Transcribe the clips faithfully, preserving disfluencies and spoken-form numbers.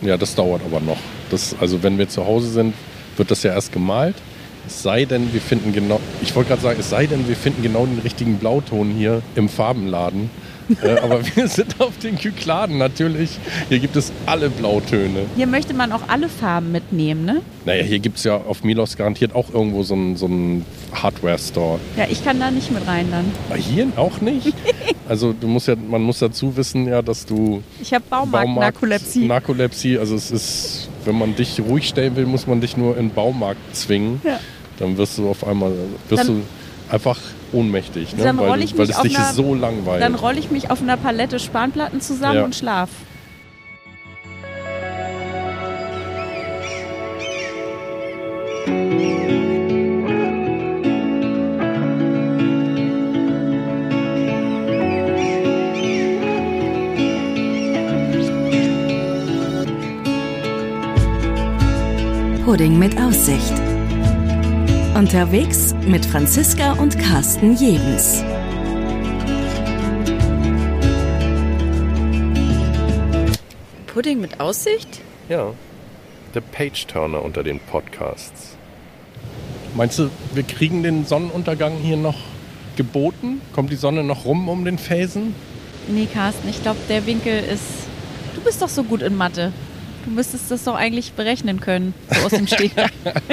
Ja, das dauert aber noch. Das, also wenn wir zu Hause sind, wird das ja erst gemalt. Es sei denn, wir finden genau, ich wollte gerade sagen, es sei denn, wir finden genau den richtigen Blauton hier im Farbenladen. äh, aber wir sind auf den Kykladen natürlich. Hier gibt es alle Blautöne. Hier möchte man auch alle Farben mitnehmen, ne? Naja, hier gibt es ja auf Milos garantiert auch irgendwo so einen so einen Hardware-Store. Ja, ich kann da nicht mit rein dann. Aber hier auch nicht? Also du musst ja, man muss dazu wissen, ja, dass du... Ich habe Baumarkt-Narkolepsie. Narkolepsie, also es ist, wenn man dich ruhig stellen will, muss man dich nur in den Baumarkt zwingen. Ja. Dann wirst du auf einmal, wirst dann, du einfach ohnmächtig, ne? Dann weil, ich du, weil mich es dich einer, so langweilt. Dann rolle ich mich auf einer Palette Spanplatten zusammen ja. und schlaf. Pudding mit Aussicht. Unterwegs mit Franziska und Carsten Jebens. Pudding mit Aussicht? Ja, der Page-Turner unter den Podcasts. Meinst du, wir kriegen den Sonnenuntergang hier noch geboten? Kommt die Sonne noch rum um den Felsen? Nee, Carsten, ich glaube, der Winkel ist... Du bist doch so gut in Mathe. Du müsstest das doch eigentlich berechnen können, so aus dem Stegreif.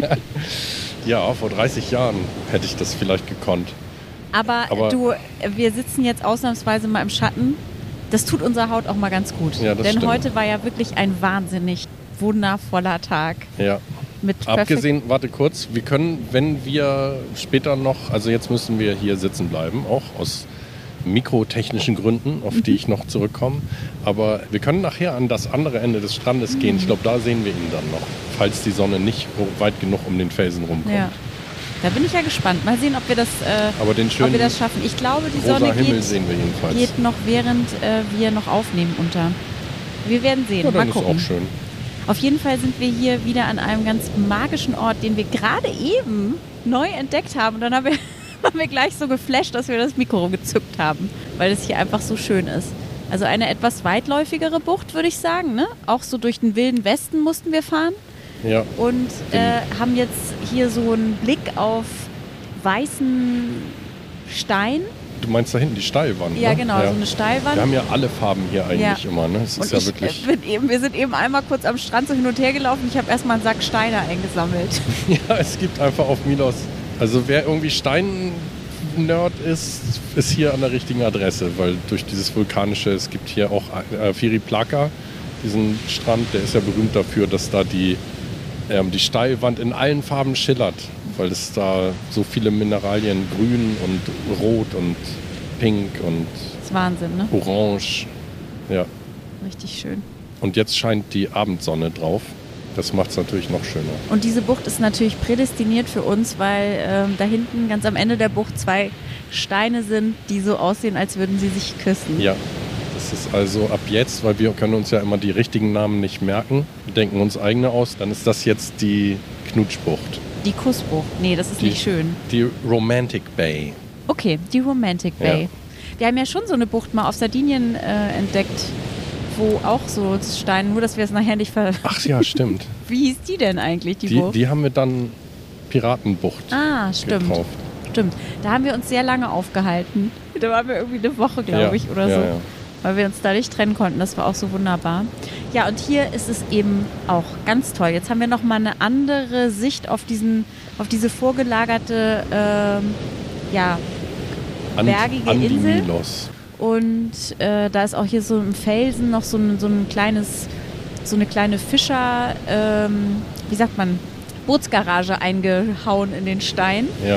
Ja, vor dreißig Jahren hätte ich das vielleicht gekonnt. Aber, Aber du, wir sitzen jetzt ausnahmsweise mal im Schatten. Das tut unserer Haut auch mal ganz gut. Ja, das Denn stimmt. heute war ja wirklich ein wahnsinnig wundervoller Tag. Ja. Mit Abgesehen, warte kurz, wir können, wenn wir später noch, also jetzt müssen wir hier sitzen bleiben, auch aus mikrotechnischen Gründen, auf die ich noch zurückkomme. Aber wir können nachher an das andere Ende des Strandes gehen. Ich glaube, da sehen wir ihn dann noch, falls die Sonne nicht weit genug um den Felsen rumkommt. Ja. Da bin ich ja gespannt. Mal sehen, ob wir das, äh, Aber den schönen ob wir das schaffen. Ich glaube, die rosa Sonne Himmel geht, sehen wir jedenfalls. geht noch, während äh, wir noch aufnehmen, unter. Wir werden sehen. Ja, dann Mal gucken. Ist auch schön. Auf jeden Fall sind wir hier wieder an einem ganz magischen Ort, den wir gerade eben neu entdeckt haben. Und dann haben wir, waren wir gleich so geflasht, dass wir das Mikro gezückt haben, weil es hier einfach so schön ist. Also eine etwas weitläufigere Bucht, würde ich sagen. Ne? Auch so durch den wilden Westen mussten wir fahren. Ja. Und äh, haben jetzt hier so einen Blick auf weißen Stein. Du meinst da hinten die Steilwand, Ja, ne? genau, ja. so eine Steilwand. Wir haben ja alle Farben hier eigentlich ja. immer, ne? Es ist und ja ich, wirklich... bin eben, wir sind eben einmal kurz am Strand so hin und her gelaufen. Ich habe erstmal einen Sack Steine eingesammelt. Ja, es gibt einfach auf Milos... Also wer irgendwie Stein-Nerd ist, ist hier an der richtigen Adresse, weil durch dieses Vulkanische, es gibt hier auch äh, Firiplaka, diesen Strand, der ist ja berühmt dafür, dass da die, ähm, die Steilwand in allen Farben schillert, weil es da so viele Mineralien, grün und rot und pink und Das ist Wahnsinn, ne? orange. Ja. Richtig schön. Und jetzt scheint die Abendsonne drauf. Das macht es natürlich noch schöner. Und diese Bucht ist natürlich prädestiniert für uns, weil ähm, da hinten ganz am Ende der Bucht zwei Steine sind, die so aussehen, als würden sie sich küssen. Ja, das ist also ab jetzt, weil wir können uns ja immer die richtigen Namen nicht merken, denken uns eigene aus, dann ist das jetzt die Knutschbucht. Die Kussbucht. Nee, das ist die, nicht schön. Die Romantic Bay. Okay, die Romantic Bay. Ja. Wir haben ja schon so eine Bucht mal auf Sardinien äh, entdeckt, wo auch so Steine, nur dass wir es nachher nicht ver... Ach ja, stimmt. Wie hieß die denn eigentlich, die, die Bucht? Die haben wir dann Piratenbucht ah, stimmt. getauft. Stimmt. Da haben wir uns sehr lange aufgehalten. Da waren wir irgendwie eine Woche, glaube ja, ich, oder ja, so. Ja. Weil wir uns da nicht trennen konnten. Das war auch so wunderbar. Ja, und hier ist es eben auch ganz toll. Jetzt haben wir nochmal eine andere Sicht auf, diesen, auf diese vorgelagerte, ähm, ja, bergige An, an Insel. Die Milos. Und äh, da ist auch hier so im Felsen noch so ein, so ein kleines, so eine kleine Fischer, ähm, wie sagt man, Bootsgarage eingehauen in den Stein. Ja.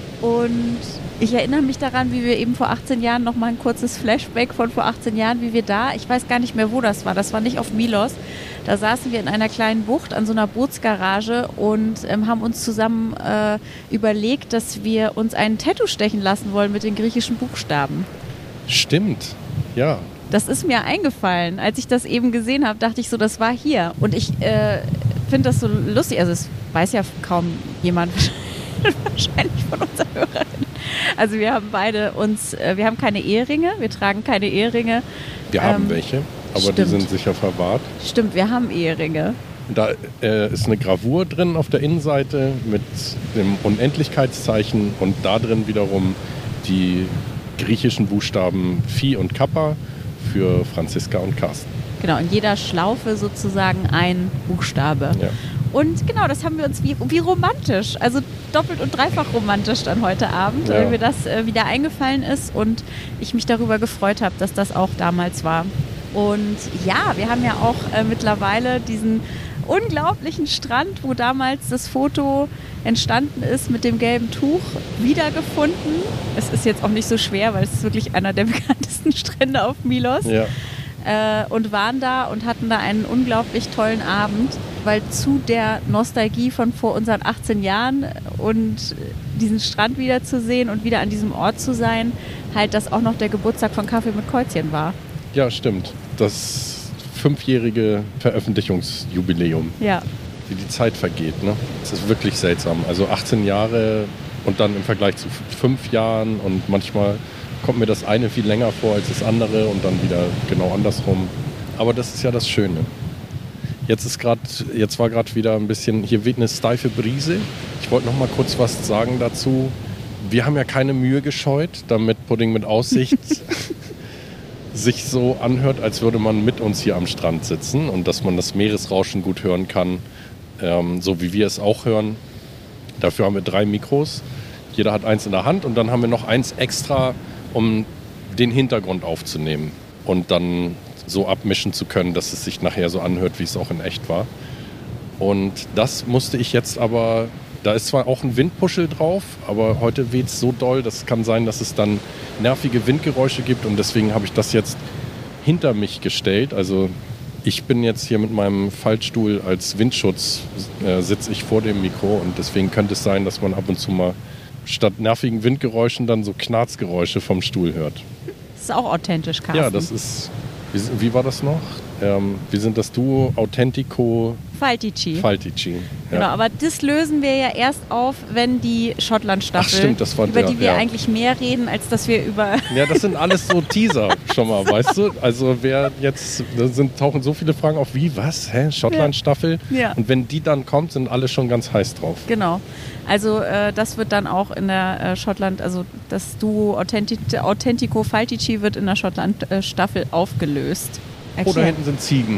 Und ich erinnere mich daran, wie wir eben vor achtzehn Jahren, noch mal ein kurzes Flashback von vor achtzehn Jahren, wie wir da, ich weiß gar nicht mehr, wo das war, das war nicht auf Milos, da saßen wir in einer kleinen Bucht an so einer Bootsgarage und ähm, haben uns zusammen äh, überlegt, dass wir uns ein Tattoo stechen lassen wollen mit den griechischen Buchstaben. Stimmt, ja. Das ist mir eingefallen. Als ich das eben gesehen habe, dachte ich so, das war hier. Und ich äh, finde das so lustig, also es weiß ja kaum jemand wahrscheinlich von unseren Hörern. Also wir haben beide uns, äh, wir haben keine Eheringe, wir tragen keine Eheringe. Wir haben ähm, welche. aber Stimmt. die sind sicher verwahrt. Stimmt, wir haben Eheringe. Da äh, ist eine Gravur drin auf der Innenseite mit dem Unendlichkeitszeichen und da drin wiederum die griechischen Buchstaben Phi und Kappa für Franziska und Carsten. Genau, in jeder Schlaufe sozusagen ein Buchstabe. Ja. Und genau, das haben wir uns wie, wie romantisch, also doppelt und dreifach romantisch dann heute Abend, Ja. weil mir das äh, wieder eingefallen ist und ich mich darüber gefreut habe, dass das auch damals war. Und ja, wir haben ja auch äh, mittlerweile diesen unglaublichen Strand, wo damals das Foto entstanden ist mit dem gelben Tuch, wiedergefunden. Es ist jetzt auch nicht so schwer, weil es ist wirklich einer der bekanntesten Strände auf Milos. Ja. Äh, und waren da und hatten da einen unglaublich tollen Abend, weil zu der Nostalgie von vor unseren achtzehn Jahren und diesen Strand wiederzusehen und wieder an diesem Ort zu sein, halt das auch noch der Geburtstag von Kaffee mit Käuzchen war. Ja, stimmt. Das fünfjährige Veröffentlichungsjubiläum. Ja. Wie die Zeit vergeht, ne? Das ist wirklich seltsam. Also achtzehn Jahre und dann im Vergleich zu fünf Jahren und manchmal kommt mir das eine viel länger vor als das andere und dann wieder genau andersrum. Aber das ist ja das Schöne. Jetzt ist gerade, jetzt war gerade wieder ein bisschen, hier weht eine steife Brise. Ich wollte noch mal kurz was sagen dazu. Wir haben ja keine Mühe gescheut, damit Pudding mit Aussicht sich so anhört, als würde man mit uns hier am Strand sitzen und dass man das Meeresrauschen gut hören kann, ähm, so wie wir es auch hören. Dafür haben wir drei Mikros. Jeder hat eins in der Hand und dann haben wir noch eins extra, um den Hintergrund aufzunehmen und dann so abmischen zu können, dass es sich nachher so anhört, wie es auch in echt war. Und das musste ich jetzt aber, da ist zwar auch ein Windpuschel drauf, aber heute weht es so doll, das kann sein, dass es dann nervige Windgeräusche gibt und deswegen habe ich das jetzt hinter mich gestellt. Also ich bin jetzt hier mit meinem Faltstuhl als Windschutz, äh, sitze ich vor dem Mikro und deswegen könnte es sein, dass man ab und zu mal statt nervigen Windgeräuschen dann so Knarzgeräusche vom Stuhl hört. Das ist auch authentisch, Carsten. Ja, das ist, wie, wie war das noch? Ähm, wir sind das Duo Authentico Faltici. Faltici. Ja. Genau, aber das lösen wir ja erst auf, wenn die Schottland-Staffel, Ach, stimmt, das war über der, die wir ja. eigentlich mehr reden, als dass wir über... Ja, das sind alles so Teaser schon mal, weißt du? Also wer jetzt, da sind, tauchen so viele Fragen auf, wie, was, hä, Schottland-Staffel? Ja. Und wenn die dann kommt, sind alle schon ganz heiß drauf. Genau. Also äh, das wird dann auch in der äh, Schottland, also das Duo Authenti- Authentico Faltici wird in der Schottland-Staffel aufgelöst. Oh, da hinten sind Ziegen.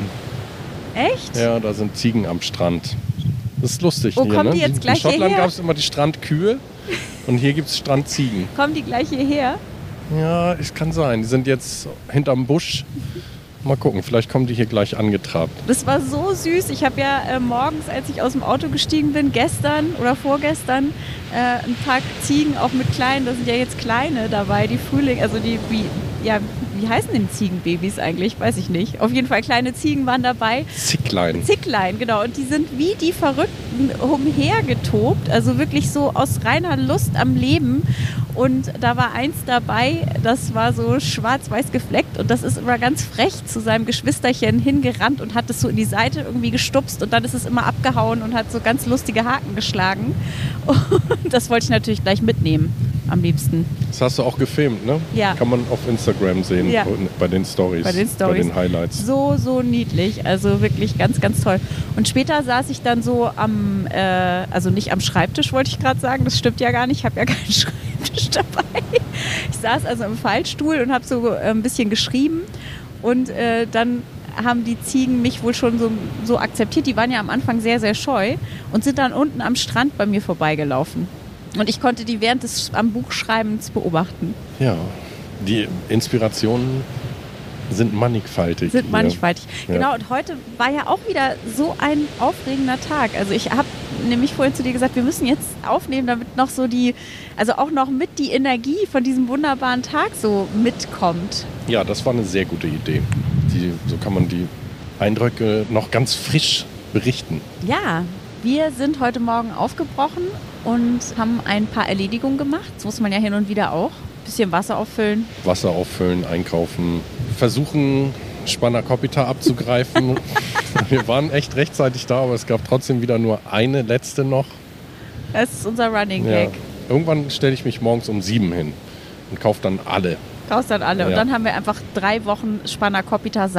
Echt? Ja, da sind Ziegen am Strand. Das ist lustig Oh, hier, kommen ne? die jetzt In gleich Schottland hierher? gab es immer die Strandkühe und hier gibt es Strandziegen. Kommen die gleich hierher? Ja, es kann sein. Die sind jetzt hinterm Busch. Mal gucken, vielleicht kommen die hier gleich angetrabt. Das war so süß. Ich habe ja äh, morgens, als ich aus dem Auto gestiegen bin, gestern oder vorgestern, äh, ein paar Ziegen, auch mit kleinen, da sind ja jetzt kleine dabei, die Frühling, also die, wie, ja, wie heißen denn Ziegenbabys eigentlich? Weiß ich nicht. Auf jeden Fall kleine Ziegen waren dabei. Zicklein. Zicklein, genau. Und die sind wie die Verrückten umhergetobt, also wirklich so aus reiner Lust am Leben. Und da war eins dabei, das war so schwarz-weiß gefleckt und das ist immer ganz frech zu seinem Geschwisterchen hingerannt und hat es so in die Seite irgendwie gestupst und dann ist es immer abgehauen und hat so ganz lustige Haken geschlagen. Und das wollte ich natürlich gleich mitnehmen, am liebsten. Das hast du auch gefilmt, ne? Ja. Kann man auf Instagram sehen, Ja. bei den Stories, Bei den Stories. bei den Highlights. So, so niedlich. Also wirklich ganz, ganz toll. Und später saß ich dann so am, äh, also nicht am Schreibtisch, wollte ich gerade sagen. Das stimmt ja gar nicht. Ich habe ja keinen Schreibtisch dabei. Ich saß also im Fallstuhl und habe so äh, ein bisschen geschrieben. Und äh, dann haben die Ziegen mich wohl schon so, so akzeptiert. Die waren ja am Anfang sehr, sehr scheu und sind dann unten am Strand bei mir vorbeigelaufen. Und ich konnte die während des am Buchschreibens beobachten. Ja, die Inspirationen sind mannigfaltig. Sind hier. mannigfaltig. Ja. Genau, und heute war ja auch wieder so ein aufregender Tag. Also ich habe nämlich vorhin zu dir gesagt, wir müssen jetzt aufnehmen, damit noch so die, also auch noch mit die Energie von diesem wunderbaren Tag so mitkommt. Ja, das war eine sehr gute Idee. Die, so kann man die Eindrücke noch ganz frisch berichten. Ja, wir sind heute Morgen aufgebrochen und haben ein paar Erledigungen gemacht. Das muss man ja hin und wieder auch. Bisschen Wasser auffüllen. Wasser auffüllen, einkaufen, versuchen Spanakopita abzugreifen. Wir waren echt rechtzeitig da, aber es gab trotzdem wieder nur eine letzte noch. Das ist unser Running Ja. Gag. Irgendwann stelle ich mich morgens um sieben hin und kaufe dann alle. Kaufst dann alle. Und Ja. dann haben wir einfach drei Wochen Spanakopita satt.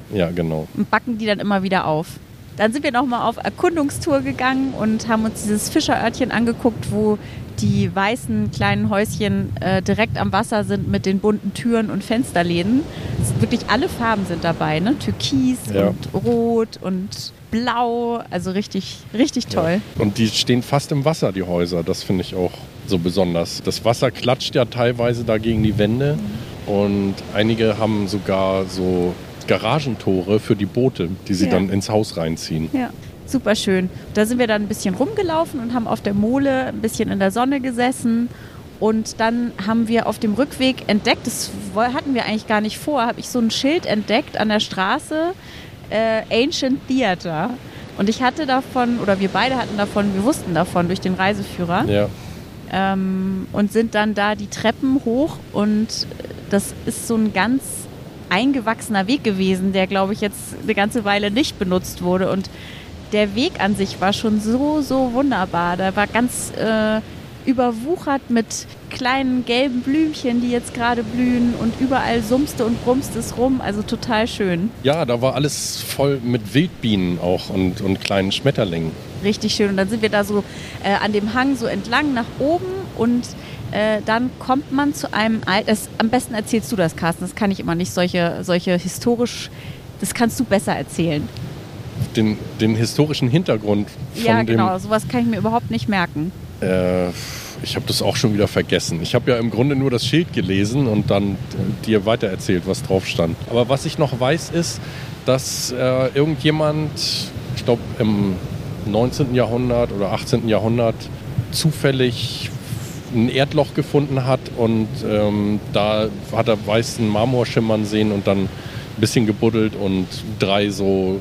Ja, genau. Und backen die dann immer wieder auf. Dann sind wir nochmal auf Erkundungstour gegangen und haben uns dieses Fischerörtchen angeguckt, wo die weißen kleinen Häuschen äh, direkt am Wasser sind mit den bunten Türen und Fensterläden. Es, wirklich alle Farben sind dabei, ne? Türkis Ja. und Rot und Blau, also richtig, richtig toll. Ja. Und die stehen fast im Wasser, die Häuser. Das finde ich auch so besonders. Das Wasser klatscht ja teilweise da gegen die Wände. Mhm. Und einige haben sogar so Garagentore für die Boote, die sie Ja. dann ins Haus reinziehen. Ja, super schön. Da sind wir dann ein bisschen rumgelaufen und haben auf der Mole ein bisschen in der Sonne gesessen. Und dann haben wir auf dem Rückweg entdeckt, das hatten wir eigentlich gar nicht vor, habe ich so ein Schild entdeckt an der Straße, äh, Ancient Theater. Und ich hatte davon, oder wir beide hatten davon, wir wussten davon durch den Reiseführer. Ja. Ähm, und sind dann da die Treppen hoch. Und das ist so ein ganz eingewachsener Weg gewesen, der, glaube ich, jetzt eine ganze Weile nicht benutzt wurde. Und der Weg an sich war schon so, so wunderbar. Da war ganz äh, überwuchert mit kleinen gelben Blümchen, die jetzt gerade blühen, und überall summste und brummste es rum. Also total schön. Ja, da war alles voll mit Wildbienen auch und, und kleinen Schmetterlingen. Richtig schön. Und dann sind wir da so äh, an dem Hang so entlang nach oben und Äh, dann kommt man zu einem Alt. Das, am besten erzählst du das, Carsten. Das kann ich immer nicht. Solche, solche historisch, das kannst du besser erzählen. Den, den historischen Hintergrund von ja, dem. genau. Sowas kann ich mir überhaupt nicht merken. Äh, ich habe das auch schon wieder vergessen. Ich habe ja im Grunde nur das Schild gelesen und dann äh, dir weitererzählt, was drauf stand. Aber was ich noch weiß, ist, dass äh, irgendjemand, ich glaube im neunzehnten. Jahrhundert oder achtzehnten. Jahrhundert zufällig ein Erdloch gefunden hat und ähm, da hat er weißen Marmor schimmern sehen und dann ein bisschen gebuddelt und drei so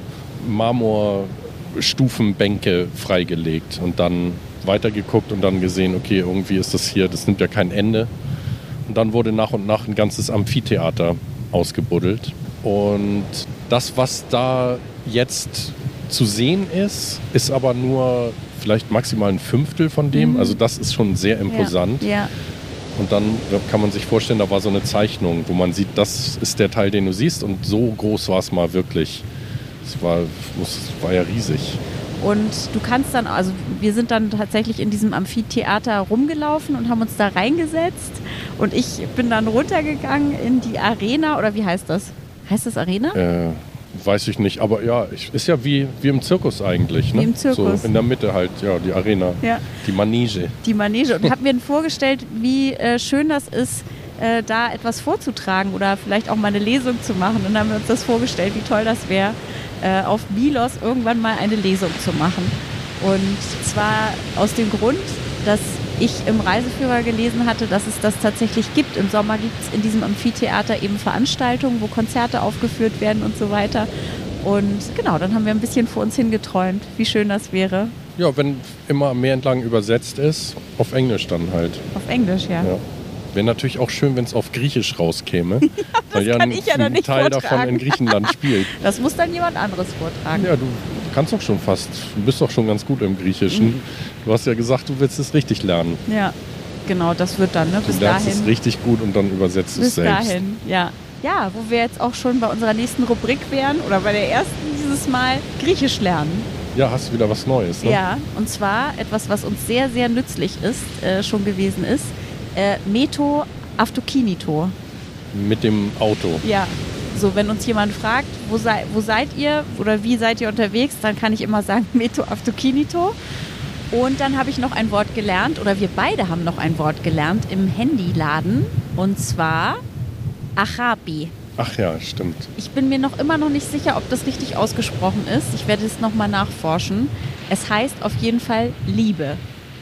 Marmorstufenbänke freigelegt und dann weitergeguckt und dann gesehen, okay, irgendwie ist das hier, das nimmt ja kein Ende. Und dann wurde nach und nach ein ganzes Amphitheater ausgebuddelt. Und das, was da jetzt zu sehen ist, ist aber nur vielleicht maximal ein Fünftel von dem. Mhm. Also das ist schon sehr imposant. Ja, ja. Und dann kann man sich vorstellen, da war so eine Zeichnung, wo man sieht, das ist der Teil, den du siehst. Und so groß war es mal wirklich. Es war, es war ja riesig. Und du kannst dann, also wir sind dann tatsächlich in diesem Amphitheater rumgelaufen und haben uns da reingesetzt. Und ich bin dann runtergegangen in die Arena, oder wie heißt das? Heißt das Arena? Äh, weiß ich nicht, aber ja, ich, ist ja wie, wie im Zirkus eigentlich. Ne? Wie im Zirkus. So in der Mitte halt, ja, die Arena, Ja. die Manege. Die Manege. Und habe mir dann vorgestellt, wie äh, schön das ist, äh, da etwas vorzutragen oder vielleicht auch mal eine Lesung zu machen. Und dann haben wir uns das vorgestellt, wie toll das wäre, äh, auf Milos irgendwann mal eine Lesung zu machen. Und zwar aus dem Grund, dass ich im Reiseführer gelesen hatte, dass es das tatsächlich gibt. Im Sommer gibt es in diesem Amphitheater eben Veranstaltungen, wo Konzerte aufgeführt werden und so weiter. Und genau, dann haben wir ein bisschen vor uns hingeträumt, wie schön das wäre. Ja, wenn immer am Meer entlang übersetzt ist, auf Englisch dann halt. Auf Englisch, ja. Ja. Wäre natürlich auch schön, wenn es auf Griechisch rauskäme. Ja, weil ja kann ein, ich ja dann ein nicht Teil vortragen. davon in Griechenland spielt. Das muss dann jemand anderes vortragen. Ja, du kannst doch schon fast. Du bist doch schon ganz gut im Griechischen. Mhm. Du hast ja gesagt, du willst es richtig lernen. Ja, genau, das wird dann, ne? Du Bis lernst dahin. es richtig gut und dann übersetzt Bis es selbst. dahin, ja. Ja, wo wir jetzt auch schon bei unserer nächsten Rubrik wären oder bei der ersten dieses Mal Griechisch lernen. Ja, hast du wieder was Neues, ne? Ja, und zwar etwas, was uns sehr, sehr nützlich ist, äh, schon gewesen ist, äh, Meto Avtokinito. Mit dem Auto. Ja, so wenn uns jemand fragt, wo, sei, wo seid ihr oder wie seid ihr unterwegs, dann kann ich immer sagen Meto Avtokinito. Und dann habe ich noch ein Wort gelernt, oder wir beide haben noch ein Wort gelernt im Handyladen, und zwar Achapi. Ach ja, stimmt. Ich bin mir noch immer noch nicht sicher, ob das richtig ausgesprochen ist. Ich werde es nochmal nachforschen. Es heißt auf jeden Fall Liebe.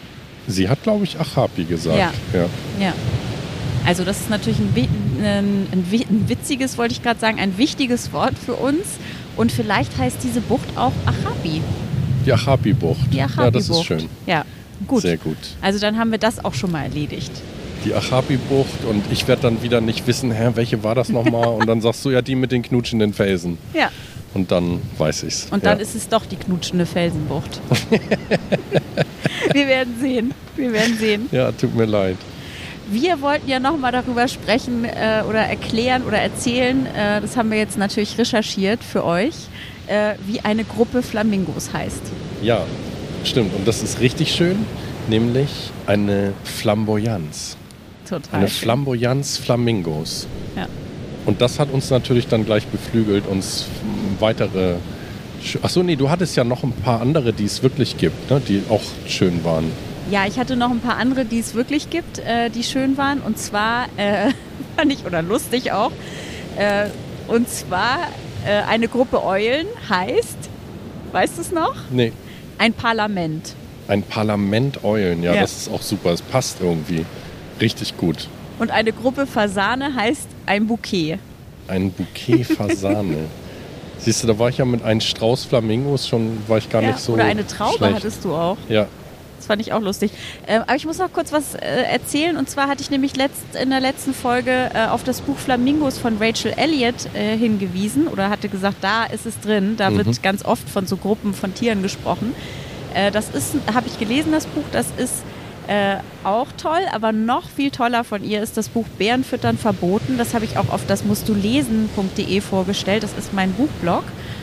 Sie hat, glaube ich, Achapi gesagt. Ja. ja. Ja. Also das ist natürlich ein, ein, ein, ein witziges, wollte ich gerade sagen, ein wichtiges Wort für uns. Und vielleicht heißt diese Bucht auch Achapi. Die Achapi-Bucht. Die Achapi-Bucht. Ja, das ist schön. Ja, gut. Sehr gut. Also dann haben wir das auch schon mal erledigt. Die Achapi-Bucht und ich werde dann wieder nicht wissen, hä, welche war das nochmal? Und dann sagst du, ja, die mit den knutschenden Felsen. Ja. Und dann weiß ich's. Und dann ja. ist es doch die knutschende Felsenbucht. Wir werden sehen. Wir werden sehen. Ja, tut mir leid. Wir wollten ja nochmal darüber sprechen äh, oder erklären oder erzählen, äh, das haben wir jetzt natürlich recherchiert für euch, äh, wie eine Gruppe Flamingos heißt. Ja, stimmt. Und das ist richtig schön, nämlich eine Flamboyanz. Total. Eine schön. Flamboyanz Flamingos. Ja. Und das hat uns natürlich dann gleich beflügelt, uns weitere... Achso, nee, du hattest ja noch ein paar andere, die es wirklich gibt, ne? Die auch schön waren. Ja, ich hatte noch ein paar andere, die es wirklich gibt, äh, die schön waren. Und zwar, äh, fand ich, oder lustig auch, äh, und zwar äh, eine Gruppe Eulen heißt, weißt du es noch? Nee. Ein Parlament. Ein Parlament Eulen, ja, Ja. das ist auch super. Es passt irgendwie richtig gut. Und eine Gruppe Fasane heißt ein Bouquet. Ein Bouquet Fasane. Siehst du, da war ich ja mit einem Strauß Flamingos schon, war ich gar Ja, nicht so oder eine Traube schlecht. hattest du auch. Ja, Das fand ich auch lustig. Ähm, aber ich muss noch kurz was äh, erzählen. Und zwar hatte ich nämlich letzt, in der letzten Folge äh, auf das Buch Flamingos von Rachel Elliott äh, hingewiesen. Oder hatte gesagt, da ist es drin. Da Mhm. wird ganz oft von so Gruppen von Tieren gesprochen. Äh, das ist, habe ich gelesen, das Buch. Das ist äh, auch toll. Aber noch viel toller von ihr ist das Buch Bärenfüttern verboten. Das habe ich auch auf das musst du lesen punkt de vorgestellt. Das ist mein Buchblog.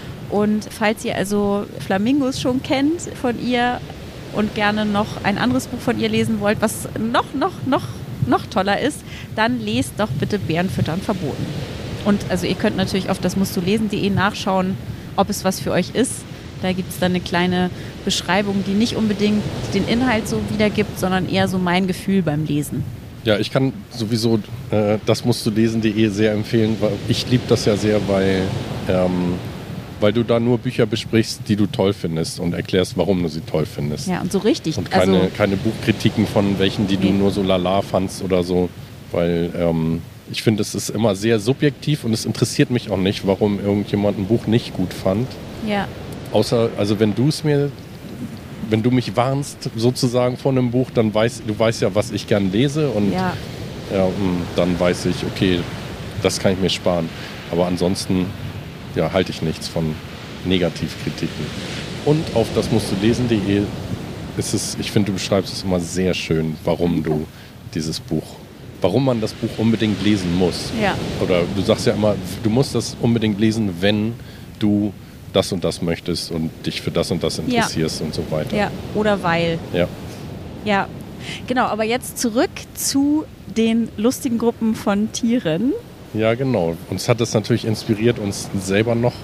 Und falls ihr also Flamingos schon kennt von ihr und gerne noch ein anderes Buch von ihr lesen wollt, was noch, noch, noch, noch toller ist, dann lest doch bitte Bärenfüttern verboten. Und also ihr könnt natürlich auf das musst du lesen punkt de nachschauen, ob es was für euch ist. Da gibt es dann eine kleine Beschreibung, die nicht unbedingt den Inhalt so wiedergibt, sondern eher so mein Gefühl beim Lesen. ja, ich kann sowieso äh, das musst du lesen punkt de sehr empfehlen, weil ich liebe das ja sehr, weil, ähm, weil du da nur Bücher besprichst, die du toll findest und erklärst, warum du sie toll findest. Ja, und so richtig. Und keine, also, keine Buchkritiken von welchen, die Nee. du nur so lala fandst oder so. Weil ähm, ich finde, es ist immer sehr subjektiv und es interessiert mich auch nicht, warum irgendjemand ein Buch nicht gut fand. ja, Außer, also wenn du es mir, wenn du mich warnst sozusagen von einem Buch, dann weißt du weißt ja, was ich gern lese und ja, ja, mh, dann weiß ich, okay, das kann ich mir sparen. Aber ansonsten ja, halte ich nichts von Negativkritiken. Und auf das musst du lesen punkt de ist es, ich finde, du beschreibst es immer sehr schön, warum du dieses Buch, warum man das Buch unbedingt lesen muss. ja. Oder du sagst ja immer, du musst das unbedingt lesen, wenn du das und das möchtest und dich für das und das interessierst und so weiter. Ja, oder weil. Ja. Ja, genau. Aber jetzt zurück zu den lustigen Gruppen von Tieren. Ja, genau. Uns hat das natürlich inspiriert, uns selber noch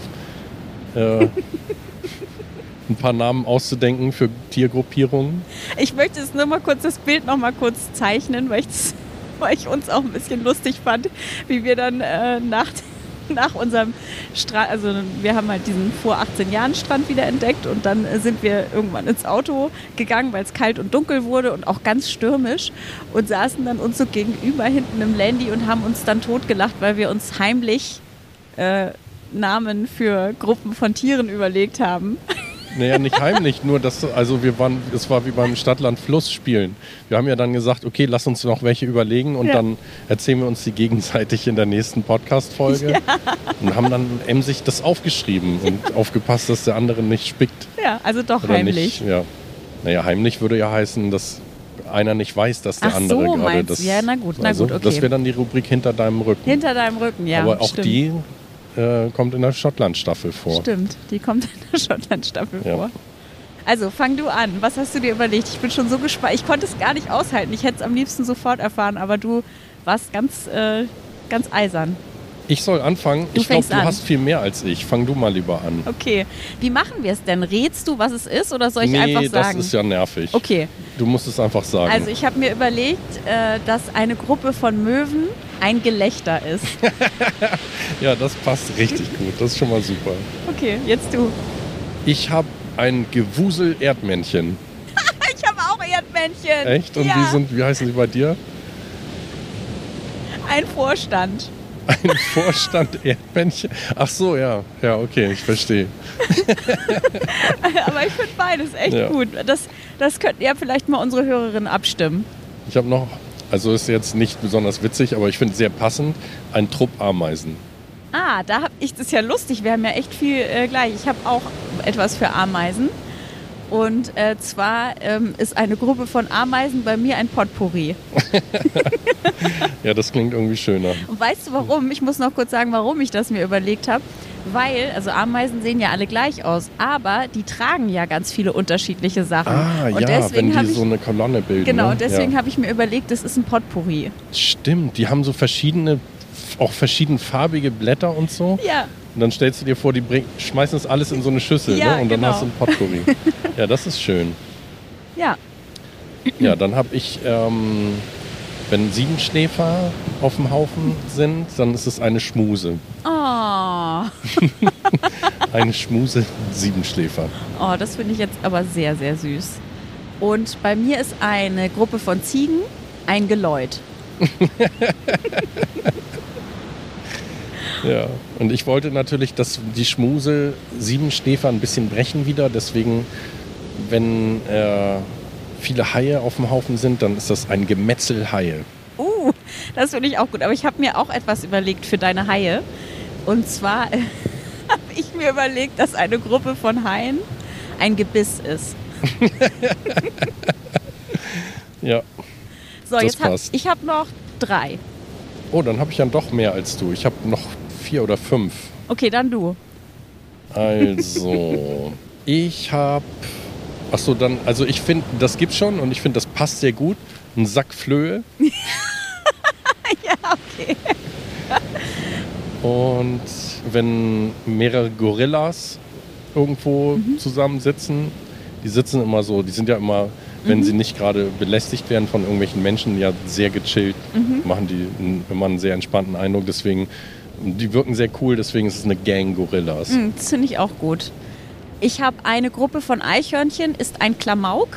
äh, ein paar Namen auszudenken für Tiergruppierungen. Ich möchte es nur mal kurz, das Bild noch mal kurz zeichnen, weil ich, weil ich uns auch ein bisschen lustig fand, wie wir dann äh, nach, nach unserem Strand, also wir haben halt diesen vor achtzehn Jahren Strand wieder entdeckt und dann äh, sind wir irgendwann ins Auto gegangen, weil es kalt und dunkel wurde und auch ganz stürmisch und saßen dann uns so gegenüber hinten im Landy und haben uns dann totgelacht, weil wir uns heimlich äh, Namen für Gruppen von Tieren überlegt haben. Naja, nicht heimlich, nur das, also wir waren, es war wie beim Stadtland-Fluss-Spielen. Wir haben ja dann gesagt, okay, lass uns noch welche überlegen und Ja. dann erzählen wir uns die gegenseitig in der nächsten Podcast-Folge. Ja. Und haben dann emsig das aufgeschrieben und aufgepasst, dass der andere nicht spickt. Ja, also doch Oder heimlich. nicht. Ja. Naja, heimlich würde ja heißen, dass einer nicht weiß, dass der Ach andere so, gerade meinst das... du? Ja, na gut, na also, gut, okay. Das wäre dann die Rubrik hinter deinem Rücken. Hinter deinem Rücken, ja. Aber auch stimmt. die äh, kommt in der Schottland-Staffel vor. Stimmt, die kommt in der Schottland-Staffel Ja. vor. Also, fang du an. Was hast du dir überlegt? Ich bin schon so gespannt. Ich konnte es gar nicht aushalten. Ich hätte es am liebsten sofort erfahren, aber du warst ganz, äh, ganz eisern. Ich soll anfangen. Du ich glaube, fängst du an. hast viel mehr als ich. Fang du mal lieber an. Okay. Wie machen wir es denn? Rätst du, was es ist, oder soll ich nee, einfach sagen? das ist ja nervig. Okay. Du musst es einfach sagen. Also, ich habe mir überlegt, äh, dass eine Gruppe von Möwen ein Gelächter ist. ja, das passt richtig gut. Das ist schon mal super. Okay, jetzt du. Ich habe ein Gewusel-Erdmännchen. Ich habe auch Erdmännchen. Echt? Und ja. wie, sind, wie heißen sie bei dir? Ein Vorstand. Ein Vorstand Erdmännchen? Ach so, ja. Ja, okay, ich verstehe. Aber ich finde beides echt Ja. gut. Das, das könnten ja vielleicht mal unsere Hörerinnen abstimmen. Ich habe noch, also ist jetzt nicht besonders witzig, aber ich finde sehr passend, ein Trupp Ameisen. Ah, da habe ich, das ist ja lustig, wir haben ja echt viel äh, gleich. Ich habe auch etwas für Ameisen. Und äh, zwar ähm, ist eine Gruppe von Ameisen bei mir ein Potpourri. Ja, das klingt irgendwie schöner. Und weißt du warum? Ich muss noch kurz sagen, warum ich das mir überlegt habe. Weil, also Ameisen sehen ja alle gleich aus, aber die tragen ja ganz viele unterschiedliche Sachen. Ah, und ja, deswegen wenn die ich, so eine Kolonne bilden. Genau, ne? deswegen ja. habe ich mir überlegt, das ist ein Potpourri. Stimmt, die haben so verschiedene, auch verschiedenfarbige Blätter und so. Ja. Und dann stellst du dir vor, die bring, schmeißen das alles in so eine Schüssel, Ja, ne? Und dann genau. hast du ein Potpourri. Ja, das ist schön. Ja. Ja, dann habe ich, ähm, wenn Siebenschläfer auf dem Haufen sind, dann ist es eine Schmuse. Oh. Eine Schmuse Siebenschläfer. Oh, das finde ich jetzt aber sehr, sehr süß. Und bei mir ist eine Gruppe von Ziegen ein Geläut. Ja, und ich wollte natürlich, dass die Schmuse Siebenschläfer ein bisschen brechen wieder. Deswegen, wenn äh, viele Haie auf dem Haufen sind, dann ist das ein Gemetzel Haie. Uh, das finde ich auch gut. Aber ich habe mir auch etwas überlegt für deine Haie. Und zwar äh, habe ich mir überlegt, dass eine Gruppe von Haien ein Gebiss ist. Ja. So, Das jetzt habe passt. ich habe noch drei. Oh, dann habe ich dann doch mehr als du. Ich habe noch vier oder fünf. Okay, dann du. Also, ich habe... Achso, dann... Also ich finde, das gibt's schon und ich finde, das passt sehr gut. Ein Sack Flöhe. Ja, okay. Und wenn mehrere Gorillas irgendwo Mhm. zusammensitzen, die sitzen immer so, die sind ja immer, wenn Mhm. sie nicht gerade belästigt werden von irgendwelchen Menschen, ja sehr gechillt, Mhm. machen die n- immer einen sehr entspannten Eindruck. Deswegen, die wirken sehr cool, deswegen ist es eine Gang Gorillas. Hm, das finde ich auch gut. Ich habe eine Gruppe von Eichhörnchen, ist ein Klamauk.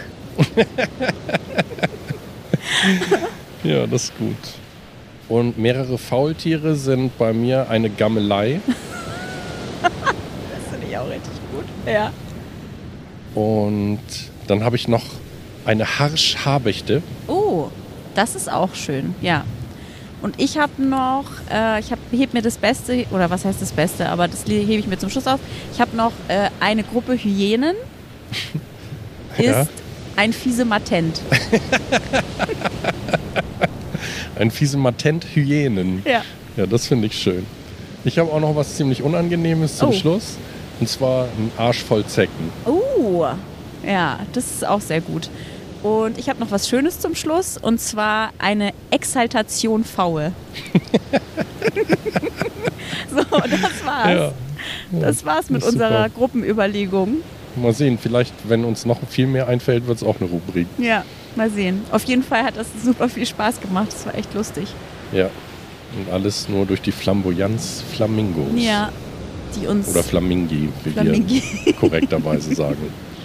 Ja, das ist gut. Und mehrere Faultiere sind bei mir eine Gammelei. Das finde ich auch richtig gut. Ja. Und dann habe ich noch eine Harsch-Habichte. Oh, das ist auch schön, ja. Und ich habe noch, äh, ich hab, heb mir das Beste, oder was heißt das Beste, aber das hebe ich mir zum Schluss auf. Ich habe noch äh, eine Gruppe Hyänen, ist Ja. ein Fiesematent. Ein Fiesematent-Hyänen. Ja. Ja, das finde ich schön. Ich habe auch noch was ziemlich Unangenehmes zum Oh. Schluss. Und zwar ein Arsch voll Zecken. Oh, ja, das ist auch sehr gut. Und ich habe noch was Schönes zum Schluss, und zwar eine Exaltation Faul. So, das war's. Ja. Das war's mit Das ist unserer super. Gruppenüberlegung. Mal sehen, vielleicht, wenn uns noch viel mehr einfällt, wird es auch eine Rubrik. Ja, mal sehen. Auf jeden Fall hat das super viel Spaß gemacht. Das war echt lustig. Ja. Und alles nur durch die Flamboyanz Flamingos. Ja, die uns... Oder Flamingi, wie Flamingi. wir korrekterweise sagen.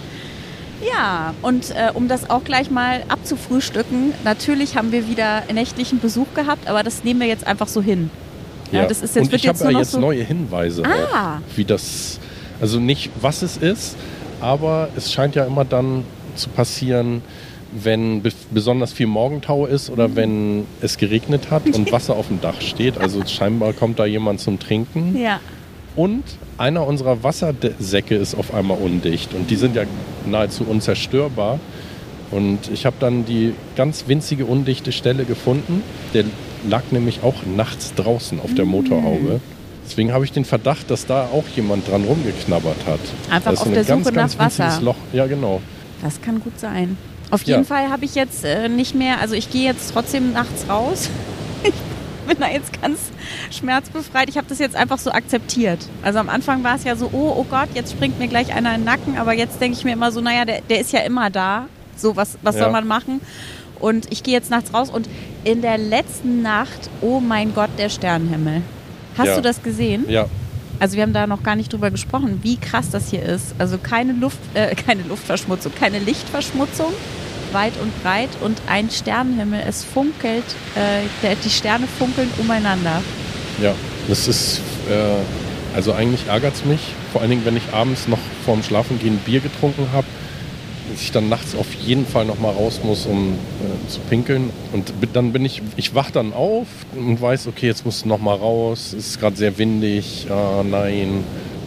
Ja, und äh, um das auch gleich mal abzufrühstücken, natürlich haben wir wieder nächtlichen Besuch gehabt, aber das nehmen wir jetzt einfach so hin. Ja, das ist jetzt, Und wird ich habe jetzt ja nur noch jetzt so... neue Hinweise Ah. auch, wie das, also nicht was es ist, aber es scheint ja immer dann zu passieren, wenn be- besonders viel Morgentau ist oder wenn es geregnet hat und Wasser auf dem Dach steht. Also scheinbar kommt da jemand zum Trinken. Ja, Und einer unserer Wassersäcke ist auf einmal undicht und die sind ja nahezu unzerstörbar. Und ich habe dann die ganz winzige undichte Stelle gefunden. Der lag nämlich auch nachts draußen auf der Motorhaube. Deswegen habe ich den Verdacht, dass da auch jemand dran rumgeknabbert hat. Einfach Da ist auf so ein der ganz, Suche ganz nach Wasser. winziges Loch. Ja, genau. das kann gut sein. Auf Ja. jeden Fall habe ich jetzt äh, nicht mehr, also ich gehe jetzt trotzdem nachts raus. Ich bin da jetzt ganz schmerzbefreit. Ich habe das jetzt einfach so akzeptiert. Also am Anfang war es ja so, oh, oh Gott, jetzt springt mir gleich einer in den Nacken. Aber jetzt denke ich mir immer so, naja, der, der ist ja immer da. So, was, was Ja. soll man machen? Und ich gehe jetzt nachts raus und in der letzten Nacht, oh mein Gott, der Sternenhimmel. Hast Ja. du das gesehen? Ja, Also wir haben da noch gar nicht drüber gesprochen, wie krass das hier ist. Also keine Luft, äh, keine Luftverschmutzung, keine Lichtverschmutzung, weit und breit und ein Sternenhimmel. Es funkelt, äh, der, die Sterne funkeln umeinander. ja. Das ist, äh, also eigentlich ärgert es mich, vor allen Dingen, wenn ich abends noch vorm Schlafengehen Bier getrunken habe, dass ich dann nachts auf jeden Fall noch mal raus muss, um äh, zu pinkeln. Und bi- dann bin ich, ich wach dann auf und weiß, okay, jetzt musst du noch mal raus. Es ist gerade sehr windig. Ah, nein.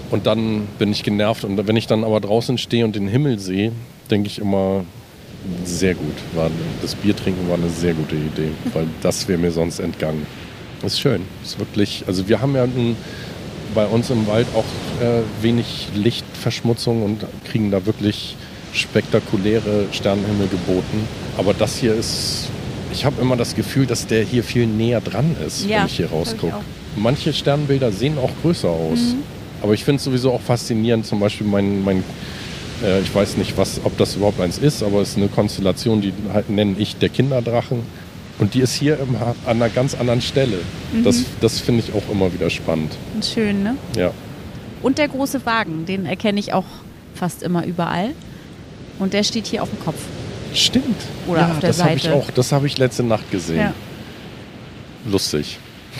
Und dann bin ich genervt. Und wenn ich dann aber draußen stehe und den Himmel sehe, denke ich immer, sehr gut. War, das Bier trinken war eine sehr gute Idee, weil das wäre mir sonst entgangen. Das ist schön. Das ist wirklich, also wir haben ja nun bei uns im Wald auch äh, wenig Lichtverschmutzung und kriegen da wirklich spektakuläre Sternenhimmel geboten. Aber das hier ist, ich habe immer das Gefühl, dass der hier viel näher dran ist, ja, wenn ich hier rausgucke. Manche Sternbilder sehen auch größer aus. Mhm. Aber ich finde es sowieso auch faszinierend, zum Beispiel mein, mein äh, ich weiß nicht, was, ob das überhaupt eins ist, aber es ist eine Konstellation, die halt, nenne ich der Kinderdrachen. Und die ist hier im, an einer ganz anderen Stelle. Mhm. Das, das finde ich auch immer wieder spannend. Und schön, ne? Ja. Und der große Wagen, den erkenne ich auch fast immer überall. Und der steht hier auf dem Kopf. Stimmt. Oder ja, auf der das Seite. Hab ich auch, das habe ich letzte Nacht gesehen. Ja. Lustig.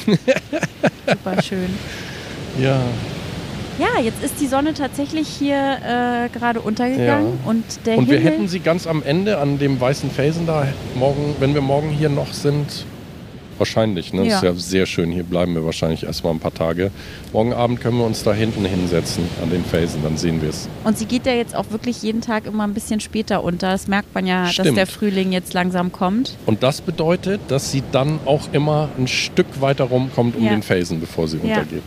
Super schön. Ja. Ja, jetzt ist die Sonne tatsächlich hier äh, gerade untergegangen. Ja. Und der Und wir Himmel, hätten sie ganz am Ende an dem weißen Felsen da, morgen, wenn wir morgen hier noch sind, wahrscheinlich, ne? Ja. Ist ja sehr schön, hier bleiben wir wahrscheinlich erstmal ein paar Tage. Morgen Abend können wir uns da hinten hinsetzen an den Felsen, dann sehen wir es. Und sie geht ja jetzt auch wirklich jeden Tag immer ein bisschen später unter. Das merkt man ja, Stimmt. dass der Frühling jetzt langsam kommt. Und das bedeutet, dass sie dann auch immer ein Stück weiter rumkommt um Ja. den Felsen, bevor sie Ja. untergeht.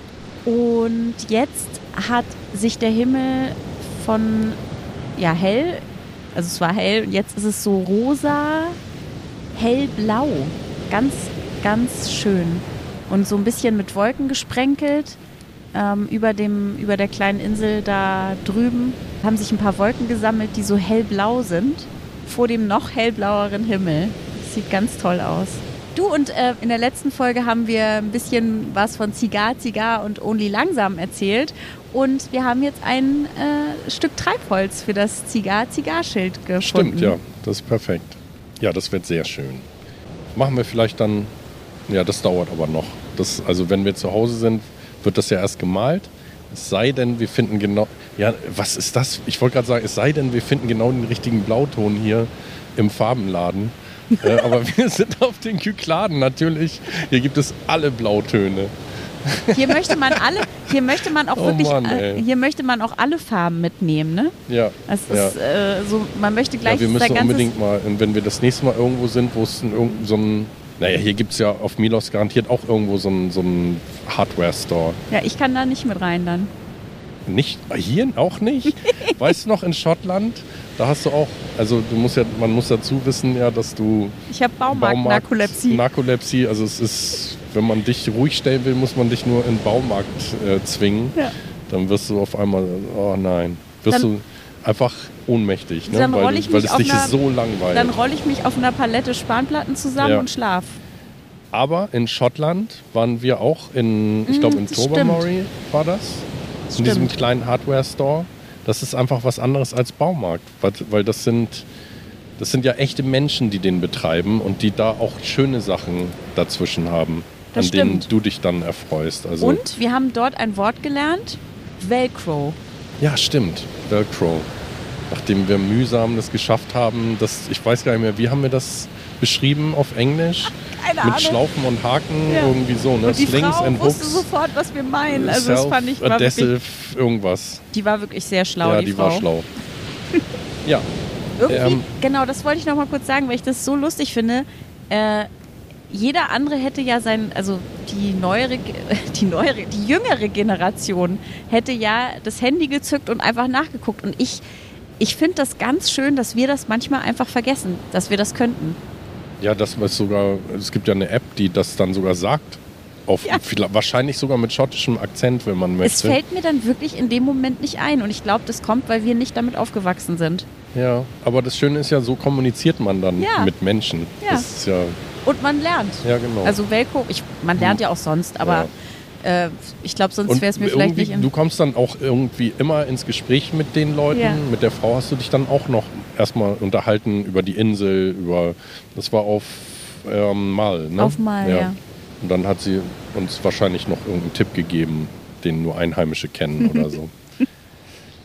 Und jetzt hat sich der Himmel von, ja, hell, also es war hell und jetzt ist es so rosa, hellblau. Ganz, ganz schön. Und so ein bisschen mit Wolken gesprenkelt. Ähm, über, dem, über der kleinen Insel da drüben haben sich ein paar Wolken gesammelt, die so hellblau sind. Vor dem noch hellblaueren Himmel. Das sieht ganz toll aus. Du, und äh, in der letzten Folge haben wir ein bisschen was von Zigar, Zigar und Only Langsam erzählt. Und wir haben jetzt ein äh, Stück Treibholz für das Zigar-Zigar-Schild gefunden. Stimmt, ja, das ist perfekt. Ja, das wird sehr schön. Machen wir vielleicht dann, ja, das dauert aber noch. Das, also wenn wir zu Hause sind, wird das ja erst gemalt. Es sei denn, wir finden genau, ja, was ist das? Ich wollte gerade sagen, es sei denn, wir finden genau den richtigen Blauton hier im Farbenladen. äh, aber wir sind auf den Kykladen natürlich. Hier gibt es alle Blautöne. Hier möchte man alle, hier möchte man auch Oh wirklich, Mann, äh, ey. hier möchte man auch alle Farben mitnehmen, ne? Ja. Es ja. ist äh, so, man möchte gleich Ja, wir müssen sein ganzes, unbedingt mal, und wenn wir das nächste Mal irgendwo sind, wo es in irgendein, so ein, naja, hier gibt es ja auf Milos garantiert auch irgendwo so einen so ein Hardware-Store. Ja, ich kann da nicht mit rein dann. Nicht, hier auch nicht? Weißt du noch, in Schottland, da hast du auch, also du musst ja, man muss dazu wissen, ja, dass du Ich habe Baumarkt-Narkolepsie. Narkolepsie, also es ist, wenn man dich ruhig stellen will, muss man dich nur in den Baumarkt äh, zwingen. Ja. Dann wirst du auf einmal, oh nein, wirst Dann- du einfach ohnmächtig, ne? Dann roll weil, ich du- weil mich es auf dich einer- so langweilt. Dann rolle ich mich auf einer Palette Spanplatten zusammen Ja. und schlaf. Aber in Schottland waren wir auch in, ich glaube in das Tobermory war das, in diesem Stimmt. kleinen Hardware-Store. Das ist einfach was anderes als Baumarkt, weil, weil das sind, das sind ja echte Menschen, die den betreiben und die da auch schöne Sachen dazwischen haben, Das an denen stimmt. du dich dann erfreust. Also, Und wir haben dort ein Wort gelernt, Velcro. ja, stimmt, Velcro. Nachdem wir mühsam das geschafft haben, das, ich weiß gar nicht mehr, wie haben wir das beschrieben auf Englisch? Keine Mit Ahnung. Schlaufen und Haken, Ja. irgendwie so, ne? Und die Slings Frau and wusste Hooks. sofort, was wir meinen. Also das fand ich, war wirklich, Adhesive, irgendwas. die war wirklich sehr schlau, ja, die, die Frau. war schlau. Ja, Irgendwie, Ähm, genau, das wollte ich noch mal kurz sagen, weil ich das so lustig finde. Äh, jeder andere hätte ja sein, also die neuere, die neuere, die jüngere Generation hätte ja das Handy gezückt und einfach nachgeguckt. Und ich, ich finde das ganz schön, dass wir das manchmal einfach vergessen, dass wir das könnten. ja, das ist sogar, es gibt ja eine App, die das dann sogar sagt. Auf, Ja. vielleicht- wahrscheinlich sogar mit schottischem Akzent, wenn man Es möchte. fällt mir dann wirklich in dem Moment nicht ein. Und ich glaube, das kommt, weil wir nicht damit aufgewachsen sind. Ja, aber das Schöne ist ja, so kommuniziert man dann Ja. mit Menschen. Ja. Das ist ja, Und man lernt. ja genau. Also Velcro, ich, man lernt ja auch sonst, aber äh, ich glaube, sonst Und wäre es mir vielleicht irgendwie, nicht in... du kommst dann auch irgendwie immer ins Gespräch mit den Leuten. Ja. Mit der Frau hast du dich dann auch noch erstmal unterhalten über die Insel, über, das war auf ähm, Mal, ne? Auf Mal, ja. Und dann hat sie uns wahrscheinlich noch irgendeinen Tipp gegeben, den nur Einheimische kennen oder so.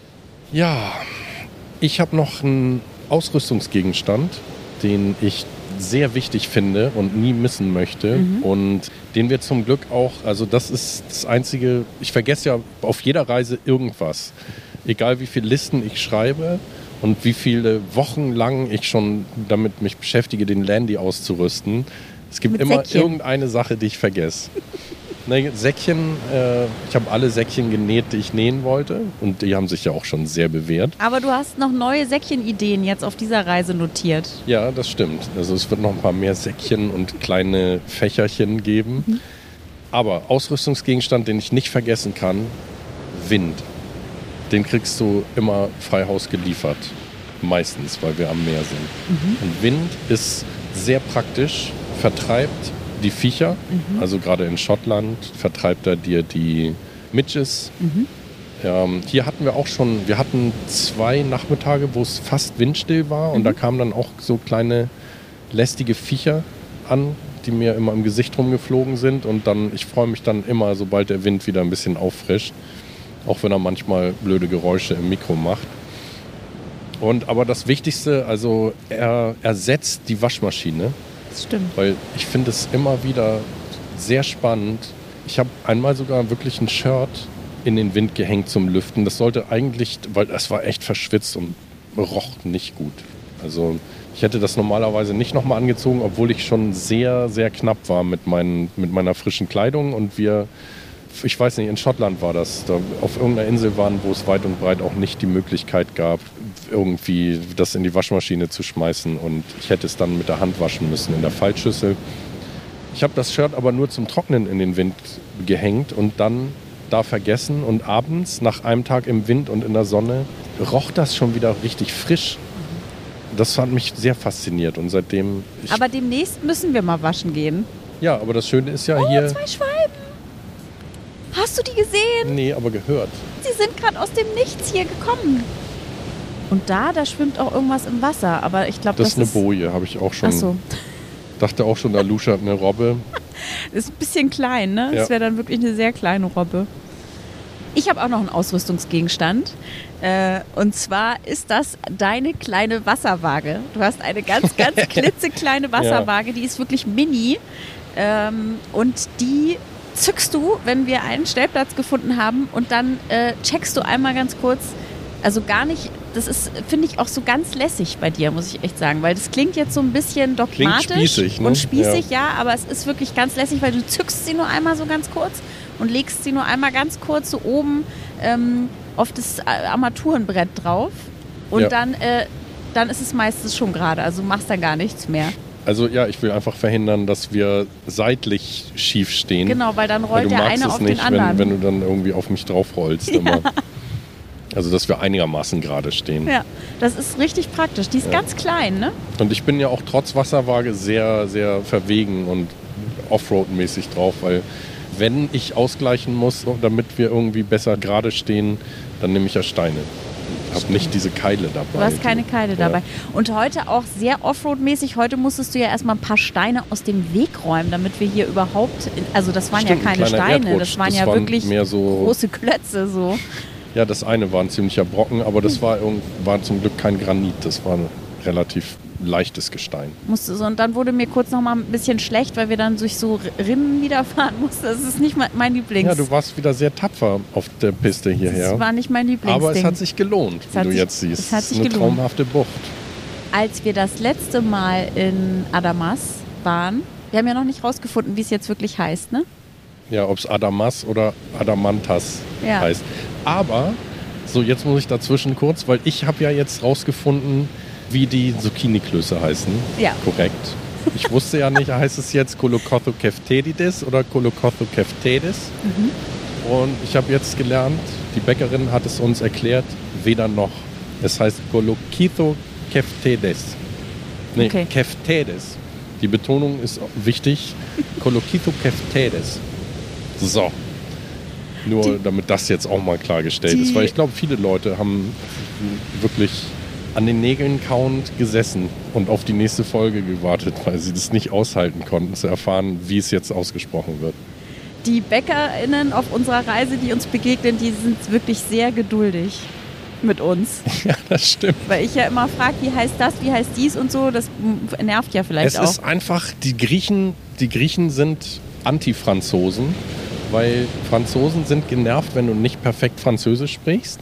Ja, ich habe noch einen Ausrüstungsgegenstand, den ich sehr wichtig finde und nie missen möchte. Mhm. Und den wir zum Glück auch, also das ist das Einzige, ich vergesse ja auf jeder Reise irgendwas. Egal wie viele Listen ich schreibe und wie viele Wochen lang ich schon damit mich beschäftige, den Landy auszurüsten. Es gibt Mit immer Säckchen. irgendeine Sache, die ich vergesse. Ne, Säckchen, äh, ich habe alle Säckchen genäht, die ich nähen wollte. Und die haben sich ja auch schon sehr bewährt. Aber du hast noch neue Säckchenideen jetzt auf dieser Reise notiert. Ja, das stimmt. Also es wird noch ein paar mehr Säckchen und kleine Fächerchen geben. Mhm. Aber Ausrüstungsgegenstand, den ich nicht vergessen kann, Wind. Den kriegst du immer frei Haus geliefert. Meistens, weil wir am Meer sind. Mhm. Und Wind ist sehr praktisch, vertreibt die Viecher, mhm. also gerade in Schottland vertreibt er dir die Midges. Mhm. Ähm, hier hatten wir auch schon, wir hatten zwei Nachmittage, wo es fast windstill war mhm. und da kamen dann auch so kleine lästige Viecher an, die mir immer im Gesicht rumgeflogen sind und dann, ich freue mich dann immer, sobald der Wind wieder ein bisschen auffrischt, auch wenn er manchmal blöde Geräusche im Mikro macht. Und aber das Wichtigste, also er ersetzt die Waschmaschine. Das stimmt. Weil ich finde es immer wieder sehr spannend. Ich habe einmal sogar wirklich ein Shirt in den Wind gehängt zum Lüften. Das sollte eigentlich, weil es war echt verschwitzt und roch nicht gut. Also ich hätte das normalerweise nicht nochmal angezogen, obwohl ich schon sehr, sehr knapp war mit, meinen, mit meiner frischen Kleidung. Und wir, ich weiß nicht, in Schottland war das, da auf irgendeiner Insel waren, wo es weit und breit auch nicht die Möglichkeit gab, irgendwie das in die Waschmaschine zu schmeißen und ich hätte es dann mit der Hand waschen müssen in der Faltschüssel. Ich habe das Shirt aber nur zum Trocknen in den Wind gehängt und dann da vergessen und abends nach einem Tag im Wind und in der Sonne roch das schon wieder richtig frisch. Das hat mich sehr fasziniert und seitdem... Ich aber demnächst müssen wir mal waschen gehen. Ja, aber das Schöne ist ja oh, hier... zwei Schwalben! Hast du die gesehen? Nee, aber gehört. Sie sind gerade aus dem Nichts hier gekommen. Und da, da schwimmt auch irgendwas im Wasser, aber ich glaube, das, das ist eine Boje, habe ich auch schon. Ach so. Dachte auch schon, da luschert eine Robbe. Ist ein bisschen klein, ne? Ja. Das wäre dann wirklich eine sehr kleine Robbe. Ich habe auch noch einen Ausrüstungsgegenstand. Äh, und zwar ist das deine kleine Wasserwaage. Du hast eine ganz, ganz klitzekleine Wasserwaage, ja. Die ist wirklich mini. Ähm, und die zückst du, wenn wir einen Stellplatz gefunden haben und dann äh, checkst du einmal ganz kurz, also gar nicht, das ist, finde ich, auch so ganz lässig bei dir, muss ich echt sagen, weil das klingt jetzt so ein bisschen dogmatisch klingt spießig, ne? und spießig, ja. ja, aber es ist wirklich ganz lässig, weil du zückst sie nur einmal so ganz kurz und legst sie nur einmal ganz kurz so oben ähm, auf das Armaturenbrett drauf und ja. dann, äh, dann ist es meistens schon gerade, also du machst dann gar nichts mehr. Also ja, ich will einfach verhindern, dass wir seitlich schief stehen. Genau, weil dann rollt weil der eine auf nicht, den anderen. Wenn, wenn du dann irgendwie auf mich drauf rollst. Ja. Immer. Also, dass wir einigermaßen gerade stehen. Ja, das ist richtig praktisch. Die ist ja. ganz klein, ne? Und ich bin ja auch trotz Wasserwaage sehr, sehr verwegen und Offroad-mäßig drauf, weil wenn ich ausgleichen muss, damit wir irgendwie besser gerade stehen, dann nehme ich ja Steine. Ich habe nicht diese Keile dabei. Du hast keine Keile ja. dabei. Und heute auch sehr Offroad-mäßig. Heute musstest du ja erstmal ein paar Steine aus dem Weg räumen, damit wir hier überhaupt... In, also das waren Stimmt, ja keine Steine, Erdrutsch. das waren das ja waren wirklich mehr so große Klötze. So. Ja, das eine war ein ziemlicher Brocken, aber das war, war zum Glück kein Granit. Das war ein relativ leichtes Gestein. Musste so, und dann wurde mir kurz noch mal ein bisschen schlecht, weil wir dann durch so Rinnen wieder fahren mussten. Das ist nicht mein Lieblings. Ja, du warst wieder sehr tapfer auf der Piste hierher. Das war nicht mein Lieblingsding. Aber es hat sich gelohnt, wie du sich, jetzt siehst. Es hat sich eine gelohnt. traumhafte Bucht. Als wir das letzte Mal in Adamas waren, wir haben ja noch nicht rausgefunden, wie es jetzt wirklich heißt, ne? Ja, ob es Adamas oder Adamantas ja. heißt. Aber, so jetzt muss ich dazwischen kurz, weil ich habe ja jetzt rausgefunden, wie die Zucchini-Klöße heißen. Ja. Korrekt. Ich wusste ja nicht, heißt es jetzt Kolokothokeftedidis oder Kolokothokeftedis. Mhm. Und ich habe jetzt gelernt, die Bäckerin hat es uns erklärt, weder noch. Es heißt Kolokithokeftedis. Nee, okay. Keftedis. Die Betonung ist wichtig. Kolokithokeftedis. So. Nur die, damit das jetzt auch mal klargestellt ist. Weil ich glaube, viele Leute haben wirklich an den Nägeln kauend gesessen und auf die nächste Folge gewartet, weil sie das nicht aushalten konnten, zu erfahren, wie es jetzt ausgesprochen wird. Die BäckerInnen auf unserer Reise, die uns begegnen, die sind wirklich sehr geduldig. mit uns. Ja, das stimmt. Weil ich ja immer frage, wie heißt das, wie heißt dies und so. Das nervt ja vielleicht es auch. Es ist einfach, die Griechen, die Griechen sind Anti-Franzosen, weil Franzosen sind genervt, wenn du nicht perfekt Französisch sprichst.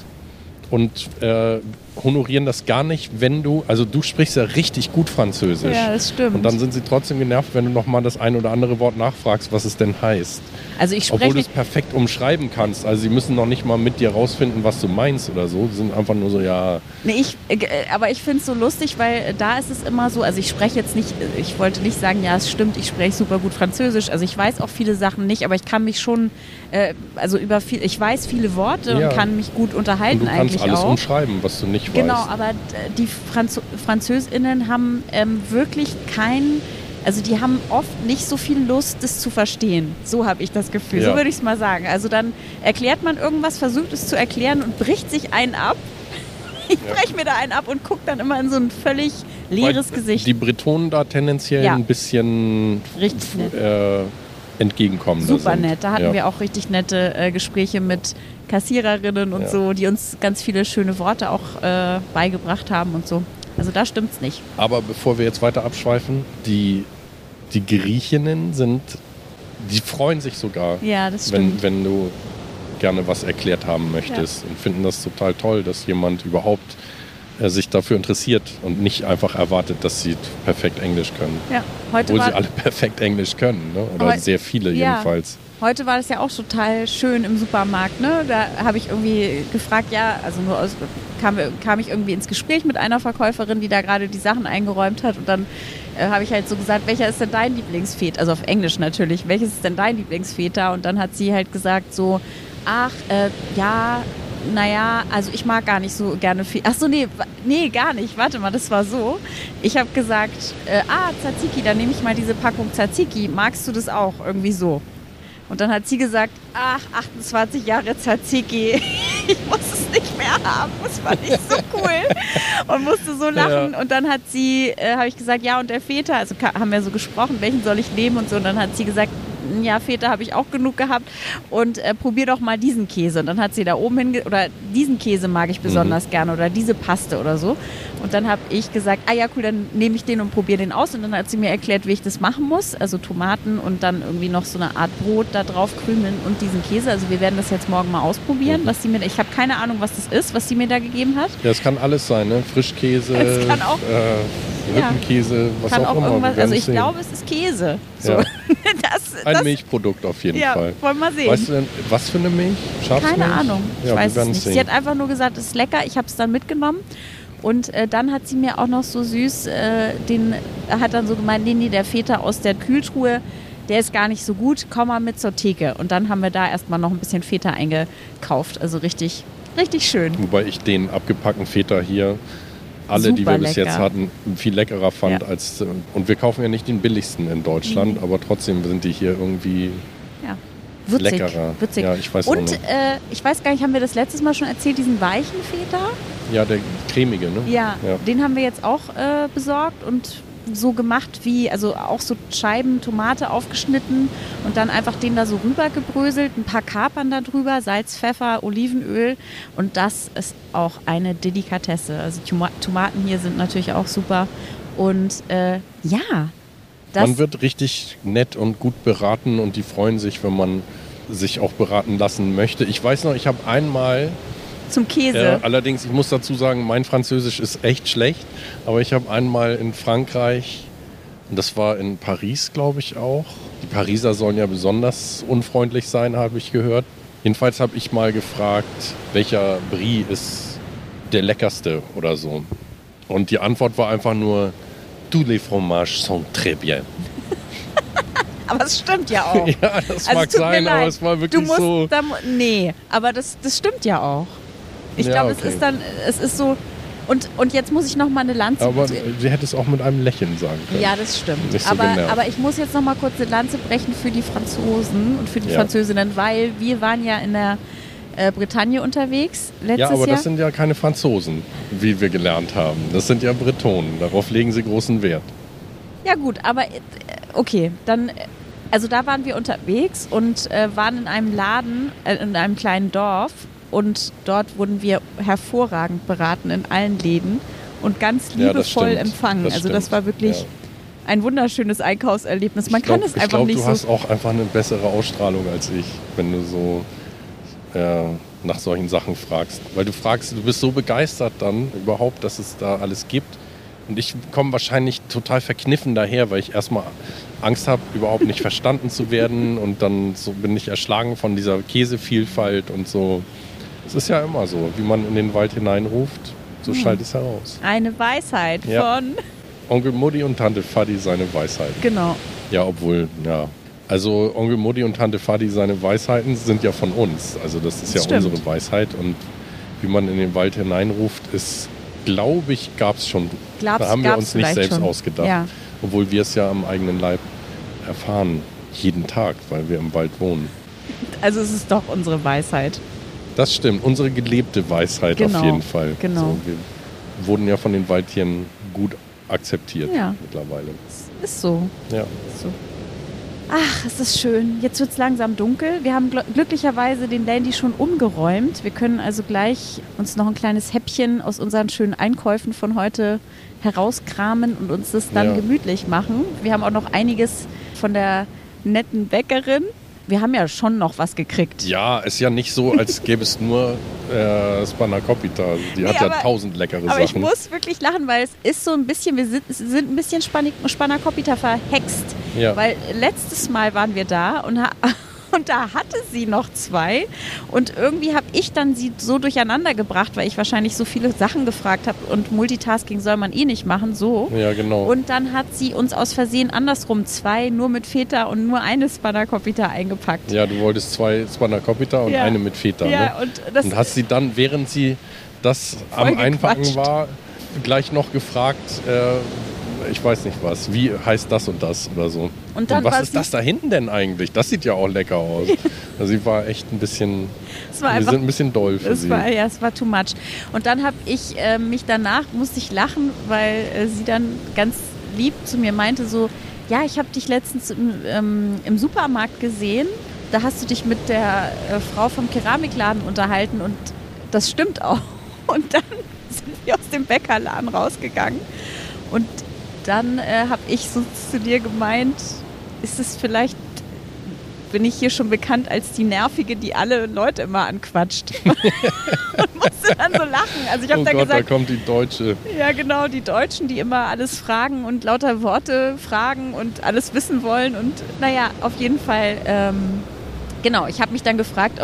Und äh, honorieren das gar nicht, wenn du, also du sprichst ja richtig gut Französisch. Ja, das stimmt. Und dann sind sie trotzdem genervt, wenn du nochmal das ein oder andere Wort nachfragst, was es denn heißt. Also ich spreche, obwohl du es perfekt umschreiben kannst. Also sie müssen noch nicht mal mit dir rausfinden, was du meinst oder so. Sie sind einfach nur so, ja... Nee, ich, äh, aber ich finde es so lustig, weil da ist es immer so, also ich spreche jetzt nicht, ich wollte nicht sagen, ja, es stimmt, ich spreche super gut Französisch. Also ich weiß auch viele Sachen nicht, aber ich kann mich schon, äh, also über viel, ich weiß viele Worte ja. und kann mich gut unterhalten und du eigentlich kannst alles auch. umschreiben, was du nicht genau, weißt. Genau, aber die Franz- FranzösInnen haben ähm, wirklich kein, also die haben oft nicht so viel Lust, das zu verstehen. So habe ich das Gefühl, ja. so würde ich es mal sagen. Also dann erklärt man irgendwas, versucht es zu erklären und bricht sich einen ab. Ich ja. breche mir da einen ab und gucke dann immer in so ein völlig leeres Weil Gesicht. Die Bretonen da tendenziell ja. ein bisschen richtig nett. Äh, entgegenkommender Super sind. nett. Da hatten ja. wir auch richtig nette äh, Gespräche mit Kassiererinnen und ja. so, die uns ganz viele schöne Worte auch äh, beigebracht haben und so. Also da stimmt's nicht. Aber bevor wir jetzt weiter abschweifen, die, die Griechinnen sind, die freuen sich sogar, ja, das wenn, stimmt. wenn du gerne was erklärt haben möchtest, ja. und finden das total toll, dass jemand überhaupt äh, sich dafür interessiert und nicht einfach erwartet, dass sie perfekt Englisch können. Ja, heute Obwohl war sie alle perfekt Englisch können, ne? Oder Aber, sehr viele ja. jedenfalls. Heute war das ja auch total schön im Supermarkt, ne? Da habe ich irgendwie gefragt, ja, also nur aus, kam, kam ich irgendwie ins Gespräch mit einer Verkäuferin, die da gerade die Sachen eingeräumt hat, und dann äh, habe ich halt so gesagt, welcher ist denn dein Lieblingsfeta? Also auf Englisch natürlich, welches ist denn dein Lieblingsfeta? Und dann hat sie halt gesagt so, ach, äh, ja, naja, also ich mag gar nicht so gerne Feta. Ach so, nee, nee, gar nicht. Warte mal, das war so. Ich habe gesagt, äh, ah, Tzatziki, dann nehme ich mal diese Packung Tzatziki. Magst du das auch? Irgendwie so. Und dann hat sie gesagt, ach, achtundzwanzig Jahre Tzatziki, ich muss es nicht mehr haben, das war nicht so cool, und musste so lachen. Ja. Und dann hat sie, äh, habe ich gesagt, ja, und der Feta, also haben wir so gesprochen, welchen soll ich nehmen und so, und dann hat sie gesagt, ja, Feta habe ich auch genug gehabt, und äh, probier doch mal diesen Käse. Und dann hat sie da oben hinge... oder diesen Käse mag ich besonders mhm. gerne, oder diese Paste oder so. Und dann habe ich gesagt, ah ja, cool, dann nehme ich den und probiere den aus. Und dann hat sie mir erklärt, wie ich das machen muss. Also Tomaten und dann irgendwie noch so eine Art Brot da drauf krümeln und diesen Käse. Also wir werden das jetzt morgen mal ausprobieren. Mhm. Was sie mir, ich habe keine Ahnung, was das ist, was sie mir da gegeben hat. Ja, es kann alles sein, ne? Frischkäse, es kann auch, äh, Rippenkäse, ja, was kann auch, auch immer. Irgendwas, also ich sehen. glaube, es ist Käse. So. Ja. das, Ein das, Milchprodukt auf jeden ja, Fall. Wollen wir mal sehen. Weißt du denn, was für eine Milch? Schafsmilch? Keine Ahnung, ich ja, weiß wir es nicht. sehen. Sie hat einfach nur gesagt, es ist lecker. Ich habe es dann mitgenommen. Und äh, dann hat sie mir auch noch so süß, äh, den hat dann so gemeint, nee, nee, der Feta aus der Kühltruhe, der ist gar nicht so gut, komm mal mit zur Theke. Und dann haben wir da erstmal noch ein bisschen Feta eingekauft. Also richtig, richtig schön. Wobei ich den abgepackten Feta hier, alle, Super die wir bis lecker. jetzt hatten, viel leckerer fand Ja. als, und wir kaufen ja nicht den billigsten in Deutschland, Mhm. aber trotzdem sind die hier irgendwie Ja. Würzig, leckerer. würzig. Ja, ich weiß auch Und nicht. äh, ich weiß gar nicht, haben wir das letztes Mal schon erzählt, diesen weichen Feta? Ja, der cremige, ne? Ja, Ja. den haben wir jetzt auch äh, besorgt und so gemacht wie, also auch so Scheiben Tomate aufgeschnitten und dann einfach den da so rübergebröselt, ein paar Kapern da drüber, Salz, Pfeffer, Olivenöl, und das ist auch eine Delikatesse. Also die Toma- Tomaten hier sind natürlich auch super und äh, ja, das... Man wird richtig nett und gut beraten und die freuen sich, wenn man sich auch beraten lassen möchte. Ich weiß noch, ich habe einmal... Zum Käse. Ja, allerdings, ich muss dazu sagen, mein Französisch ist echt schlecht. Aber ich habe einmal in Frankreich, und das war in Paris, glaube ich auch. Die Pariser sollen ja besonders unfreundlich sein, habe ich gehört. Jedenfalls habe ich mal gefragt, welcher Brie ist der leckerste oder so. Und die Antwort war einfach nur, tous les fromages sont très bien. Aber es stimmt ja auch. Ja, das Also, mag tut mir sein, leid. aber es war wirklich du musst so... Da, nee, aber das, das stimmt ja auch. Ich Ja, glaube, okay. es ist dann, es ist so, und, und jetzt muss ich noch mal eine Lanze... Aber sie hätte es auch mit einem Lächeln sagen können. Ja, das stimmt. Nicht so aber, genervt. aber ich muss jetzt noch mal kurz eine Lanze brechen für die Franzosen und für die Ja. Französinnen, weil wir waren ja in der äh, Bretagne unterwegs letztes Ja, aber Jahr. das sind ja keine Franzosen, wie wir gelernt haben. Das sind ja Bretonen. Darauf legen sie großen Wert. Ja gut, aber äh, okay, dann... äh, Also da waren wir unterwegs und äh, waren in einem Laden, äh, in einem kleinen Dorf, und dort wurden wir hervorragend beraten in allen Läden und ganz Ja, das liebevoll stimmt. empfangen. Das also das stimmt. war wirklich Ja. ein wunderschönes Einkaufserlebnis. Man Ich glaub, kann es ich einfach glaub, nicht du so... hast auch einfach eine bessere Ausstrahlung als ich, wenn du so äh, nach solchen Sachen fragst. Weil du fragst, du bist so begeistert dann überhaupt, dass es da alles gibt. Und ich komme wahrscheinlich total verkniffen daher, weil ich erstmal Angst habe, überhaupt nicht verstanden zu werden. Und dann so bin ich erschlagen von dieser Käsevielfalt und so. Es ist ja immer so, wie man in den Wald hineinruft, so schallt es heraus. Eine Weisheit Ja. von... Onkel Mutti und Tante Fadi seine Weisheit. Genau. Ja, obwohl, ja. Also Onkel Mutti und Tante Fadi seine Weisheiten sind ja von uns. Also das ist Das ja stimmt. unsere Weisheit. Und wie man in den Wald hineinruft, ist, glaube ich, gab es schon. Glaub's, da haben wir gab's uns nicht vielleicht selbst schon. ausgedacht. Ja. Obwohl wir es ja am eigenen Leib erfahren. Jeden Tag, weil wir im Wald wohnen. Also es ist doch unsere Weisheit. Das stimmt, unsere gelebte Weisheit Genau, auf jeden Fall. genau. So, wir wurden ja von den Waldtieren gut akzeptiert Ja. mittlerweile. Ist so. Ja. Ist so. Ach, es ist schön. Jetzt wird es langsam dunkel. Wir haben gl- glücklicherweise den Landy schon umgeräumt. Wir können also gleich uns noch ein kleines Häppchen aus unseren schönen Einkäufen von heute herauskramen und uns das dann Ja. gemütlich machen. Wir haben auch noch einiges von der netten Bäckerin. Wir haben ja schon noch was gekriegt. Ja, ist ja nicht so, als gäbe es nur äh, Spanakopita. Die hat Nee, ja aber- tausend leckere Aber ich Sachen. muss wirklich lachen, weil es ist so ein bisschen, wir sind, sind ein bisschen Span- Spanakopita verhext. Ja. Weil letztes Mal waren wir da und, ha und da hatte sie noch zwei. Und irgendwie habe ich dann sie so durcheinander gebracht, weil ich wahrscheinlich so viele Sachen gefragt habe. Und Multitasking soll man eh nicht machen, so. Ja, genau. Und dann hat sie uns aus Versehen andersrum zwei, nur mit Feta und nur eine Spanakopita eingepackt. Ja, du wolltest zwei Spanakopita und Ja. eine mit Feta. Ja, Ne? und das Und hast sie dann, während sie das am Voll Einpacken gequatscht. war, gleich noch gefragt, äh, ich weiß nicht was, wie heißt das und das oder so. Und dann was war ist sie- das da hinten denn eigentlich? Das sieht ja auch lecker aus. Also sie war echt ein bisschen, es war wir einfach sind ein bisschen doll für Es sie. war, ja, es war too much. Und dann habe ich äh, mich danach, musste ich lachen, weil äh, sie dann ganz lieb zu mir meinte so, ja, ich habe dich letztens im, ähm, im Supermarkt gesehen, da hast du dich mit der äh, Frau vom Keramikladen unterhalten und das stimmt auch. Und dann sind wir aus dem Bäckerladen rausgegangen und dann äh, habe ich so zu dir gemeint, ist es vielleicht, bin ich hier schon bekannt als die Nervige, die alle Leute immer anquatscht. Und musste dann so lachen. Also ich habe Oh dann Gott, da gesagt, kommt die Deutsche. ja genau, die Deutschen, die immer alles fragen und lauter Worte fragen und alles wissen wollen. Und naja, auf jeden Fall, ähm, genau, ich habe mich dann gefragt, ob,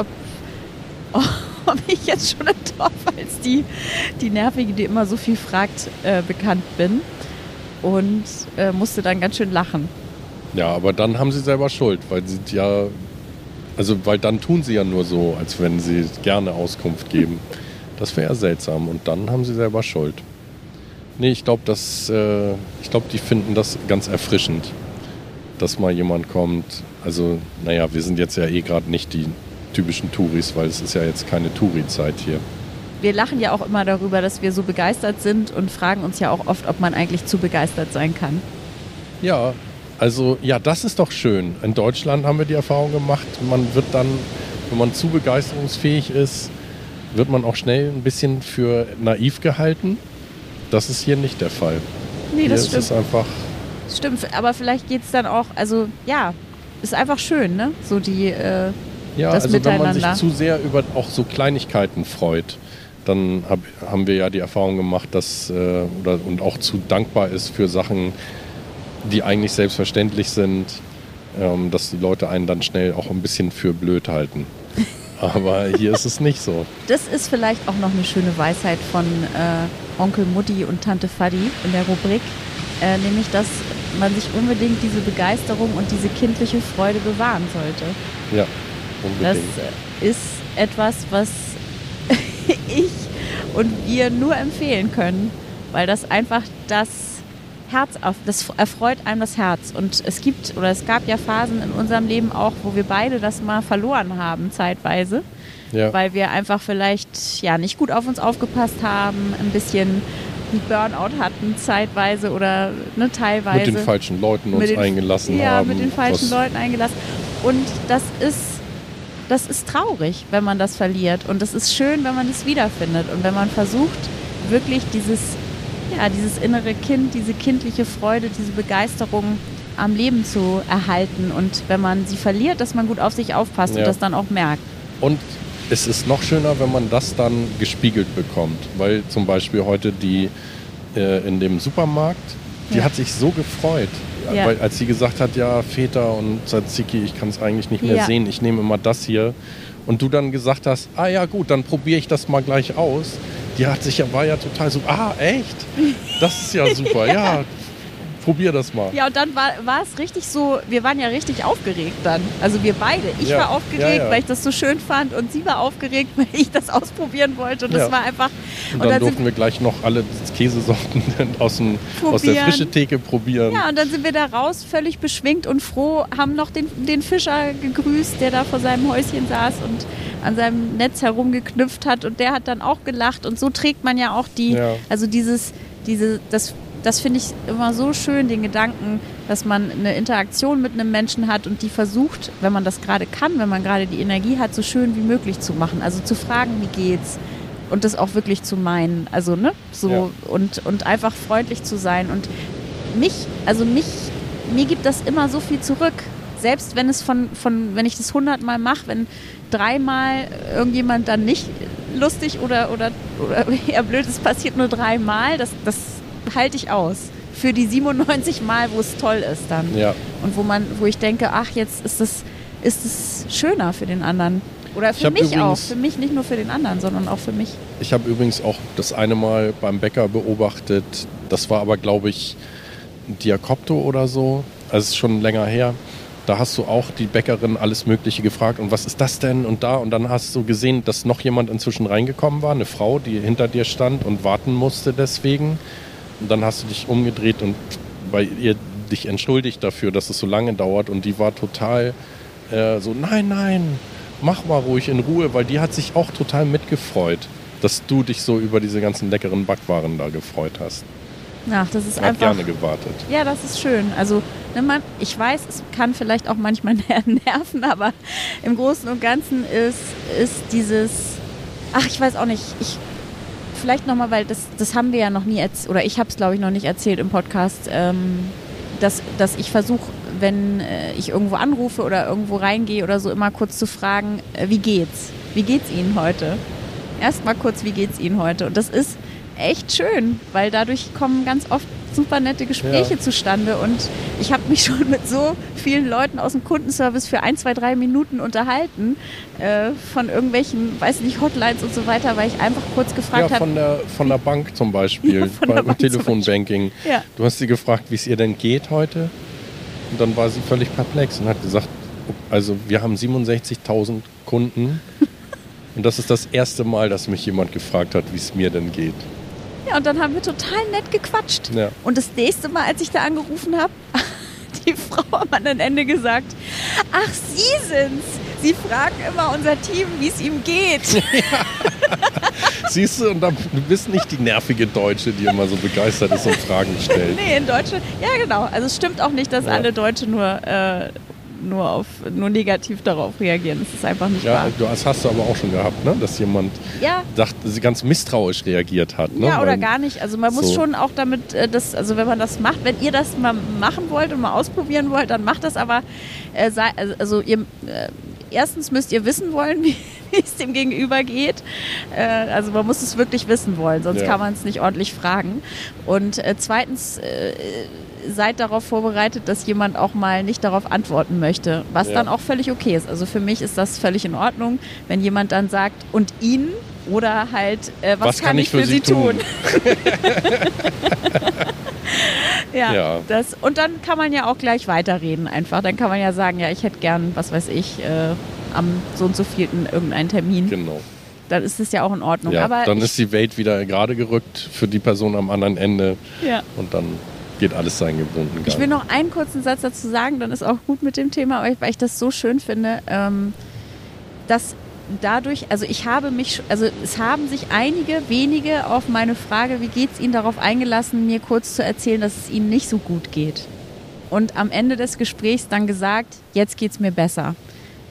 ob ich jetzt schon im Dorf als die, die Nervige, die immer so viel fragt, äh, bekannt bin. Und äh, musste dann ganz schön lachen. Ja, aber dann haben sie selber Schuld, weil sie ja, also weil dann tun sie ja nur so, als wenn sie gerne Auskunft geben. Das wäre ja seltsam und dann haben sie selber Schuld. Nee, ich glaube, dass, äh, ich glaube, die finden das ganz erfrischend, dass mal jemand kommt. Also, naja, wir sind jetzt ja eh gerade nicht die typischen Touris, weil es ist ja jetzt keine Touri-Zeit hier. Wir lachen ja auch immer darüber, dass wir so begeistert sind und fragen uns ja auch oft, ob man eigentlich zu begeistert sein kann. Ja, also ja, das ist doch schön. In Deutschland haben wir die Erfahrung gemacht, man wird dann, wenn man zu begeisterungsfähig ist, wird man auch schnell ein bisschen für naiv gehalten. Das ist hier nicht der Fall. Nee, Hier das ist stimmt. es einfach, Stimmt, aber vielleicht geht es dann auch, also ja, ist einfach schön, ne? So die, äh, ja, das also wenn man sich Miteinander. zu sehr über auch so Kleinigkeiten freut, dann hab, haben wir ja die Erfahrung gemacht, dass äh, oder, und auch zu dankbar ist für Sachen, die eigentlich selbstverständlich sind, ähm, dass die Leute einen dann schnell auch ein bisschen für blöd halten. Aber hier ist es nicht so. das ist vielleicht auch noch eine schöne Weisheit von äh, Onkel Mutti und Tante Fadi in der Rubrik, äh, nämlich, dass man sich unbedingt diese Begeisterung und diese kindliche Freude bewahren sollte. Ja, Das unbedingt. äh, ist etwas, was ich und wir nur empfehlen können, weil das einfach das Herz auf, das erfreut einem das Herz. Und es gibt oder es gab ja Phasen in unserem Leben auch, wo wir beide das mal verloren haben, zeitweise, Ja. weil wir einfach vielleicht ja nicht gut auf uns aufgepasst haben, ein bisschen einen Burnout hatten zeitweise oder ne, teilweise. Mit den falschen Leuten uns Mit den- eingelassen ja, haben. mit den falschen was- Leuten eingelassen. Und das ist das ist traurig, wenn man das verliert. Und es ist schön, wenn man es wiederfindet. Und wenn man versucht, wirklich dieses, ja, dieses innere Kind, diese kindliche Freude, diese Begeisterung am Leben zu erhalten. Und wenn man sie verliert, dass man gut auf sich aufpasst ja. und das dann auch merkt. Und es ist noch schöner, wenn man das dann gespiegelt bekommt. Weil zum Beispiel heute die äh, in dem Supermarkt, die ja. hat sich so gefreut. Ja. Weil als sie gesagt hat, ja, Väter und Tzatziki, ich kann es eigentlich nicht mehr ja. sehen, ich nehme immer das hier. Und du dann gesagt hast, ah ja gut, dann probiere ich das mal gleich aus. Die hat sich ja, war ja total so, ah echt? Das ist ja super, ja. ja. Probier das mal. Ja, und dann war, war es richtig so, wir waren ja richtig aufgeregt dann. Also wir beide. Ich ja. war aufgeregt, ja, ja. weil ich das so schön fand und sie war aufgeregt, weil ich das ausprobieren wollte. Und ja. das war einfach... Und, und dann, dann durften wir gleich noch alle Käsesorten aus, dem, aus der frischen Theke probieren. Ja, und dann sind wir da raus, völlig beschwingt und froh, haben noch den, den Fischer gegrüßt, der da vor seinem Häuschen saß und an seinem Netz herumgeknüpft hat. Und der hat dann auch gelacht. Und so trägt man ja auch die... Ja. Also dieses... diese das Das finde ich immer so schön, den Gedanken, dass man eine Interaktion mit einem Menschen hat und die versucht, wenn man das gerade kann, wenn man gerade die Energie hat, so schön wie möglich zu machen. Also zu fragen, wie geht's? Und das auch wirklich zu meinen. Also, ne? So ja. und, und einfach freundlich zu sein. Und mich, also mich, mir gibt das immer so viel zurück. Selbst wenn es von, von wenn ich das hundertmal mache, wenn dreimal irgendjemand dann nicht lustig oder, oder, oder eher blöd ist, passiert nur dreimal, das, das halte ich aus. Für die siebenundneunzig Mal, wo es toll ist dann. Ja. Und wo man, wo ich denke, ach, jetzt ist es ist es schöner für den anderen. Oder für mich übrigens, auch. Für mich, nicht nur für den anderen, sondern auch für mich. Ich habe übrigens auch das eine Mal beim Bäcker beobachtet. Das war aber, glaube ich, ein Diakopto oder so. Also es ist schon länger her. Da hast du auch die Bäckerin alles Mögliche gefragt. Und was ist das denn? Und da. Und dann hast du gesehen, dass noch jemand inzwischen reingekommen war. Eine Frau, die hinter dir stand und warten musste deswegen. Und dann hast du dich umgedreht und bei ihr dich entschuldigt dafür, dass es so lange dauert. Und die war total äh, so, nein, nein, mach mal ruhig in Ruhe, weil die hat sich auch total mitgefreut, dass du dich so über diese ganzen leckeren Backwaren da gefreut hast. Ach, das ist hat einfach... gerne gewartet. Ja, das ist schön. Also, ne, man, ich weiß, es kann vielleicht auch manchmal nerven, aber im Großen und Ganzen ist, ist dieses... Ach, ich weiß auch nicht, ich... Vielleicht nochmal, weil das, das haben wir ja noch nie erzählt, oder ich habe es, glaube ich, noch nicht erzählt im Podcast, ähm, dass, dass ich versuche, wenn äh, ich irgendwo anrufe oder irgendwo reingehe oder so, immer kurz zu fragen, äh, wie geht's? Wie geht's Ihnen heute? Erstmal kurz, wie geht's Ihnen heute? Und das ist echt schön, weil dadurch kommen ganz oft super nette Gespräche ja. zustande und ich habe mich schon mit so vielen Leuten aus dem Kundenservice für ein, zwei, drei Minuten unterhalten äh, von irgendwelchen, weiß nicht, Hotlines und so weiter, weil ich einfach kurz gefragt habe. Ja, von der, von der Bank zum Beispiel, ja, beim Telefonbanking. Ja. Du hast sie gefragt, wie es ihr denn geht heute und dann war sie völlig perplex und hat gesagt, also wir haben siebenundsechzigtausend Kunden und das ist das erste Mal, dass mich jemand gefragt hat, wie es mir denn geht. Ja, und dann haben wir total nett gequatscht. Ja. Und das nächste Mal, als ich da angerufen habe, die Frau am anderen Ende gesagt, ach, Sie sind's. Sie fragen immer unser Team, wie es ihm geht. Ja. Siehst du, und dann, du bist nicht die nervige Deutsche, die immer so begeistert ist und Fragen stellt. Nee, in Deutschland, ja genau. Also es stimmt auch nicht, dass ja. alle Deutsche nur... Äh, Nur, auf, nur negativ darauf reagieren. Das ist einfach nicht ja, wahr. Das hast du aber auch schon gehabt, ne? Dass jemand ja. dachte, sie ganz misstrauisch reagiert hat. Ne? Ja, oder Weil, gar nicht. Also man muss so. schon auch damit, das, also wenn man das macht, wenn ihr das mal machen wollt und mal ausprobieren wollt, dann macht das aber, äh, sei, also ihr, äh, erstens müsst ihr wissen wollen, wie es dem Gegenüber geht. Äh, also man muss es wirklich wissen wollen, sonst ja. kann man es nicht ordentlich fragen. Und äh, zweitens, äh, seid darauf vorbereitet, dass jemand auch mal nicht darauf antworten möchte, was ja. dann auch völlig okay ist. Also für mich ist das völlig in Ordnung, wenn jemand dann sagt, und Ihnen oder halt, äh, was, was kann, kann ich für, für Sie tun? tun? ja, ja. Das, und dann kann man ja auch gleich weiterreden einfach. Dann kann man ja sagen, ja, ich hätte gern, was weiß ich, äh, am so und so vielten irgendeinen Termin. Genau. Dann ist es ja auch in Ordnung. Ja, Aber dann ich, ist die Welt wieder gerade gerückt für die Person am anderen Ende. Ja. Und dann geht alles seinen gewohnten Gang. Ich will noch einen kurzen Satz dazu sagen, dann ist auch gut mit dem Thema, weil ich das so schön finde, ähm, dass dadurch, also ich habe mich, also es haben sich einige wenige auf meine Frage, wie geht's Ihnen, darauf eingelassen, mir kurz zu erzählen, dass es Ihnen nicht so gut geht. Und am Ende des Gesprächs dann gesagt, jetzt geht's mir besser.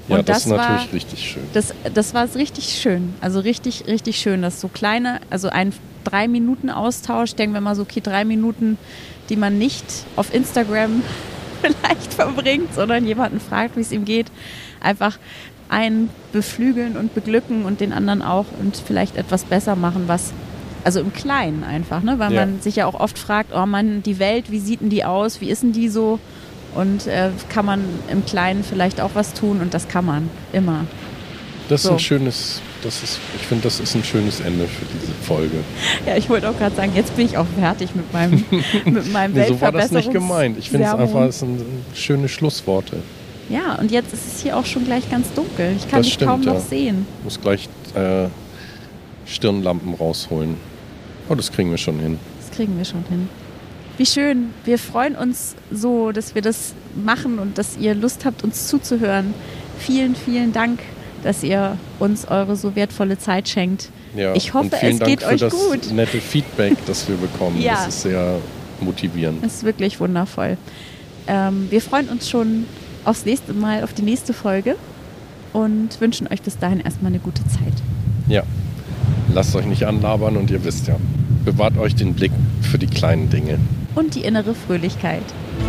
Ja, Und das, das ist natürlich war, richtig schön. Das, das war richtig schön. Also richtig, richtig schön. Das so kleine, also ein drei Minuten Austausch, denken wir mal so, okay, drei Minuten, die man nicht auf Instagram vielleicht verbringt, sondern jemanden fragt, wie es ihm geht. Einfach einen beflügeln und beglücken und den anderen auch und vielleicht etwas besser machen, was, also im Kleinen einfach, ne? Weil Ja. man sich ja auch oft fragt, oh Mann, die Welt, wie sieht denn die aus, wie ist denn die so? Und äh, kann man im Kleinen vielleicht auch was tun und das kann man immer. Das ist So. ein schönes, das ist, ich finde, das ist ein schönes Ende für diese Folge. Ja, ich wollte auch gerade sagen, jetzt bin ich auch fertig mit meinem, mit meinem Nee, so war das nicht Weltverbesserungs- gemeint. Ich finde es Sermon. einfach, es sind schöne Schlussworte. Ja, und jetzt ist es hier auch schon gleich ganz dunkel. Ich kann Das dich stimmt, kaum noch ja. sehen. Ich muss gleich äh, Stirnlampen rausholen. Oh, das kriegen wir schon hin. Das kriegen wir schon hin. Wie schön. Wir freuen uns so, dass wir das machen und dass ihr Lust habt, uns zuzuhören. Vielen, vielen Dank, dass ihr uns eure so wertvolle Zeit schenkt. Ja, Ich hoffe, und vielen es Dank geht für euch das gut. nette Feedback, das wir bekommen. Ja. Das ist sehr motivierend. Das ist wirklich wundervoll. Ähm, wir freuen uns schon aufs nächste Mal, auf die nächste Folge und wünschen euch bis dahin erstmal eine gute Zeit. Ja, lasst euch nicht anlabern und ihr wisst ja, bewahrt euch den Blick für die kleinen Dinge. Und die innere Fröhlichkeit.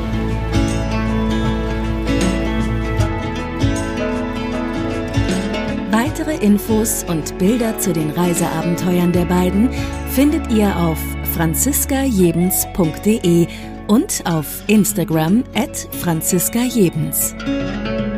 Weitere Infos und Bilder zu den Reiseabenteuern der beiden findet ihr auf franziska jebens punkt de und auf Instagram at franziska jebens.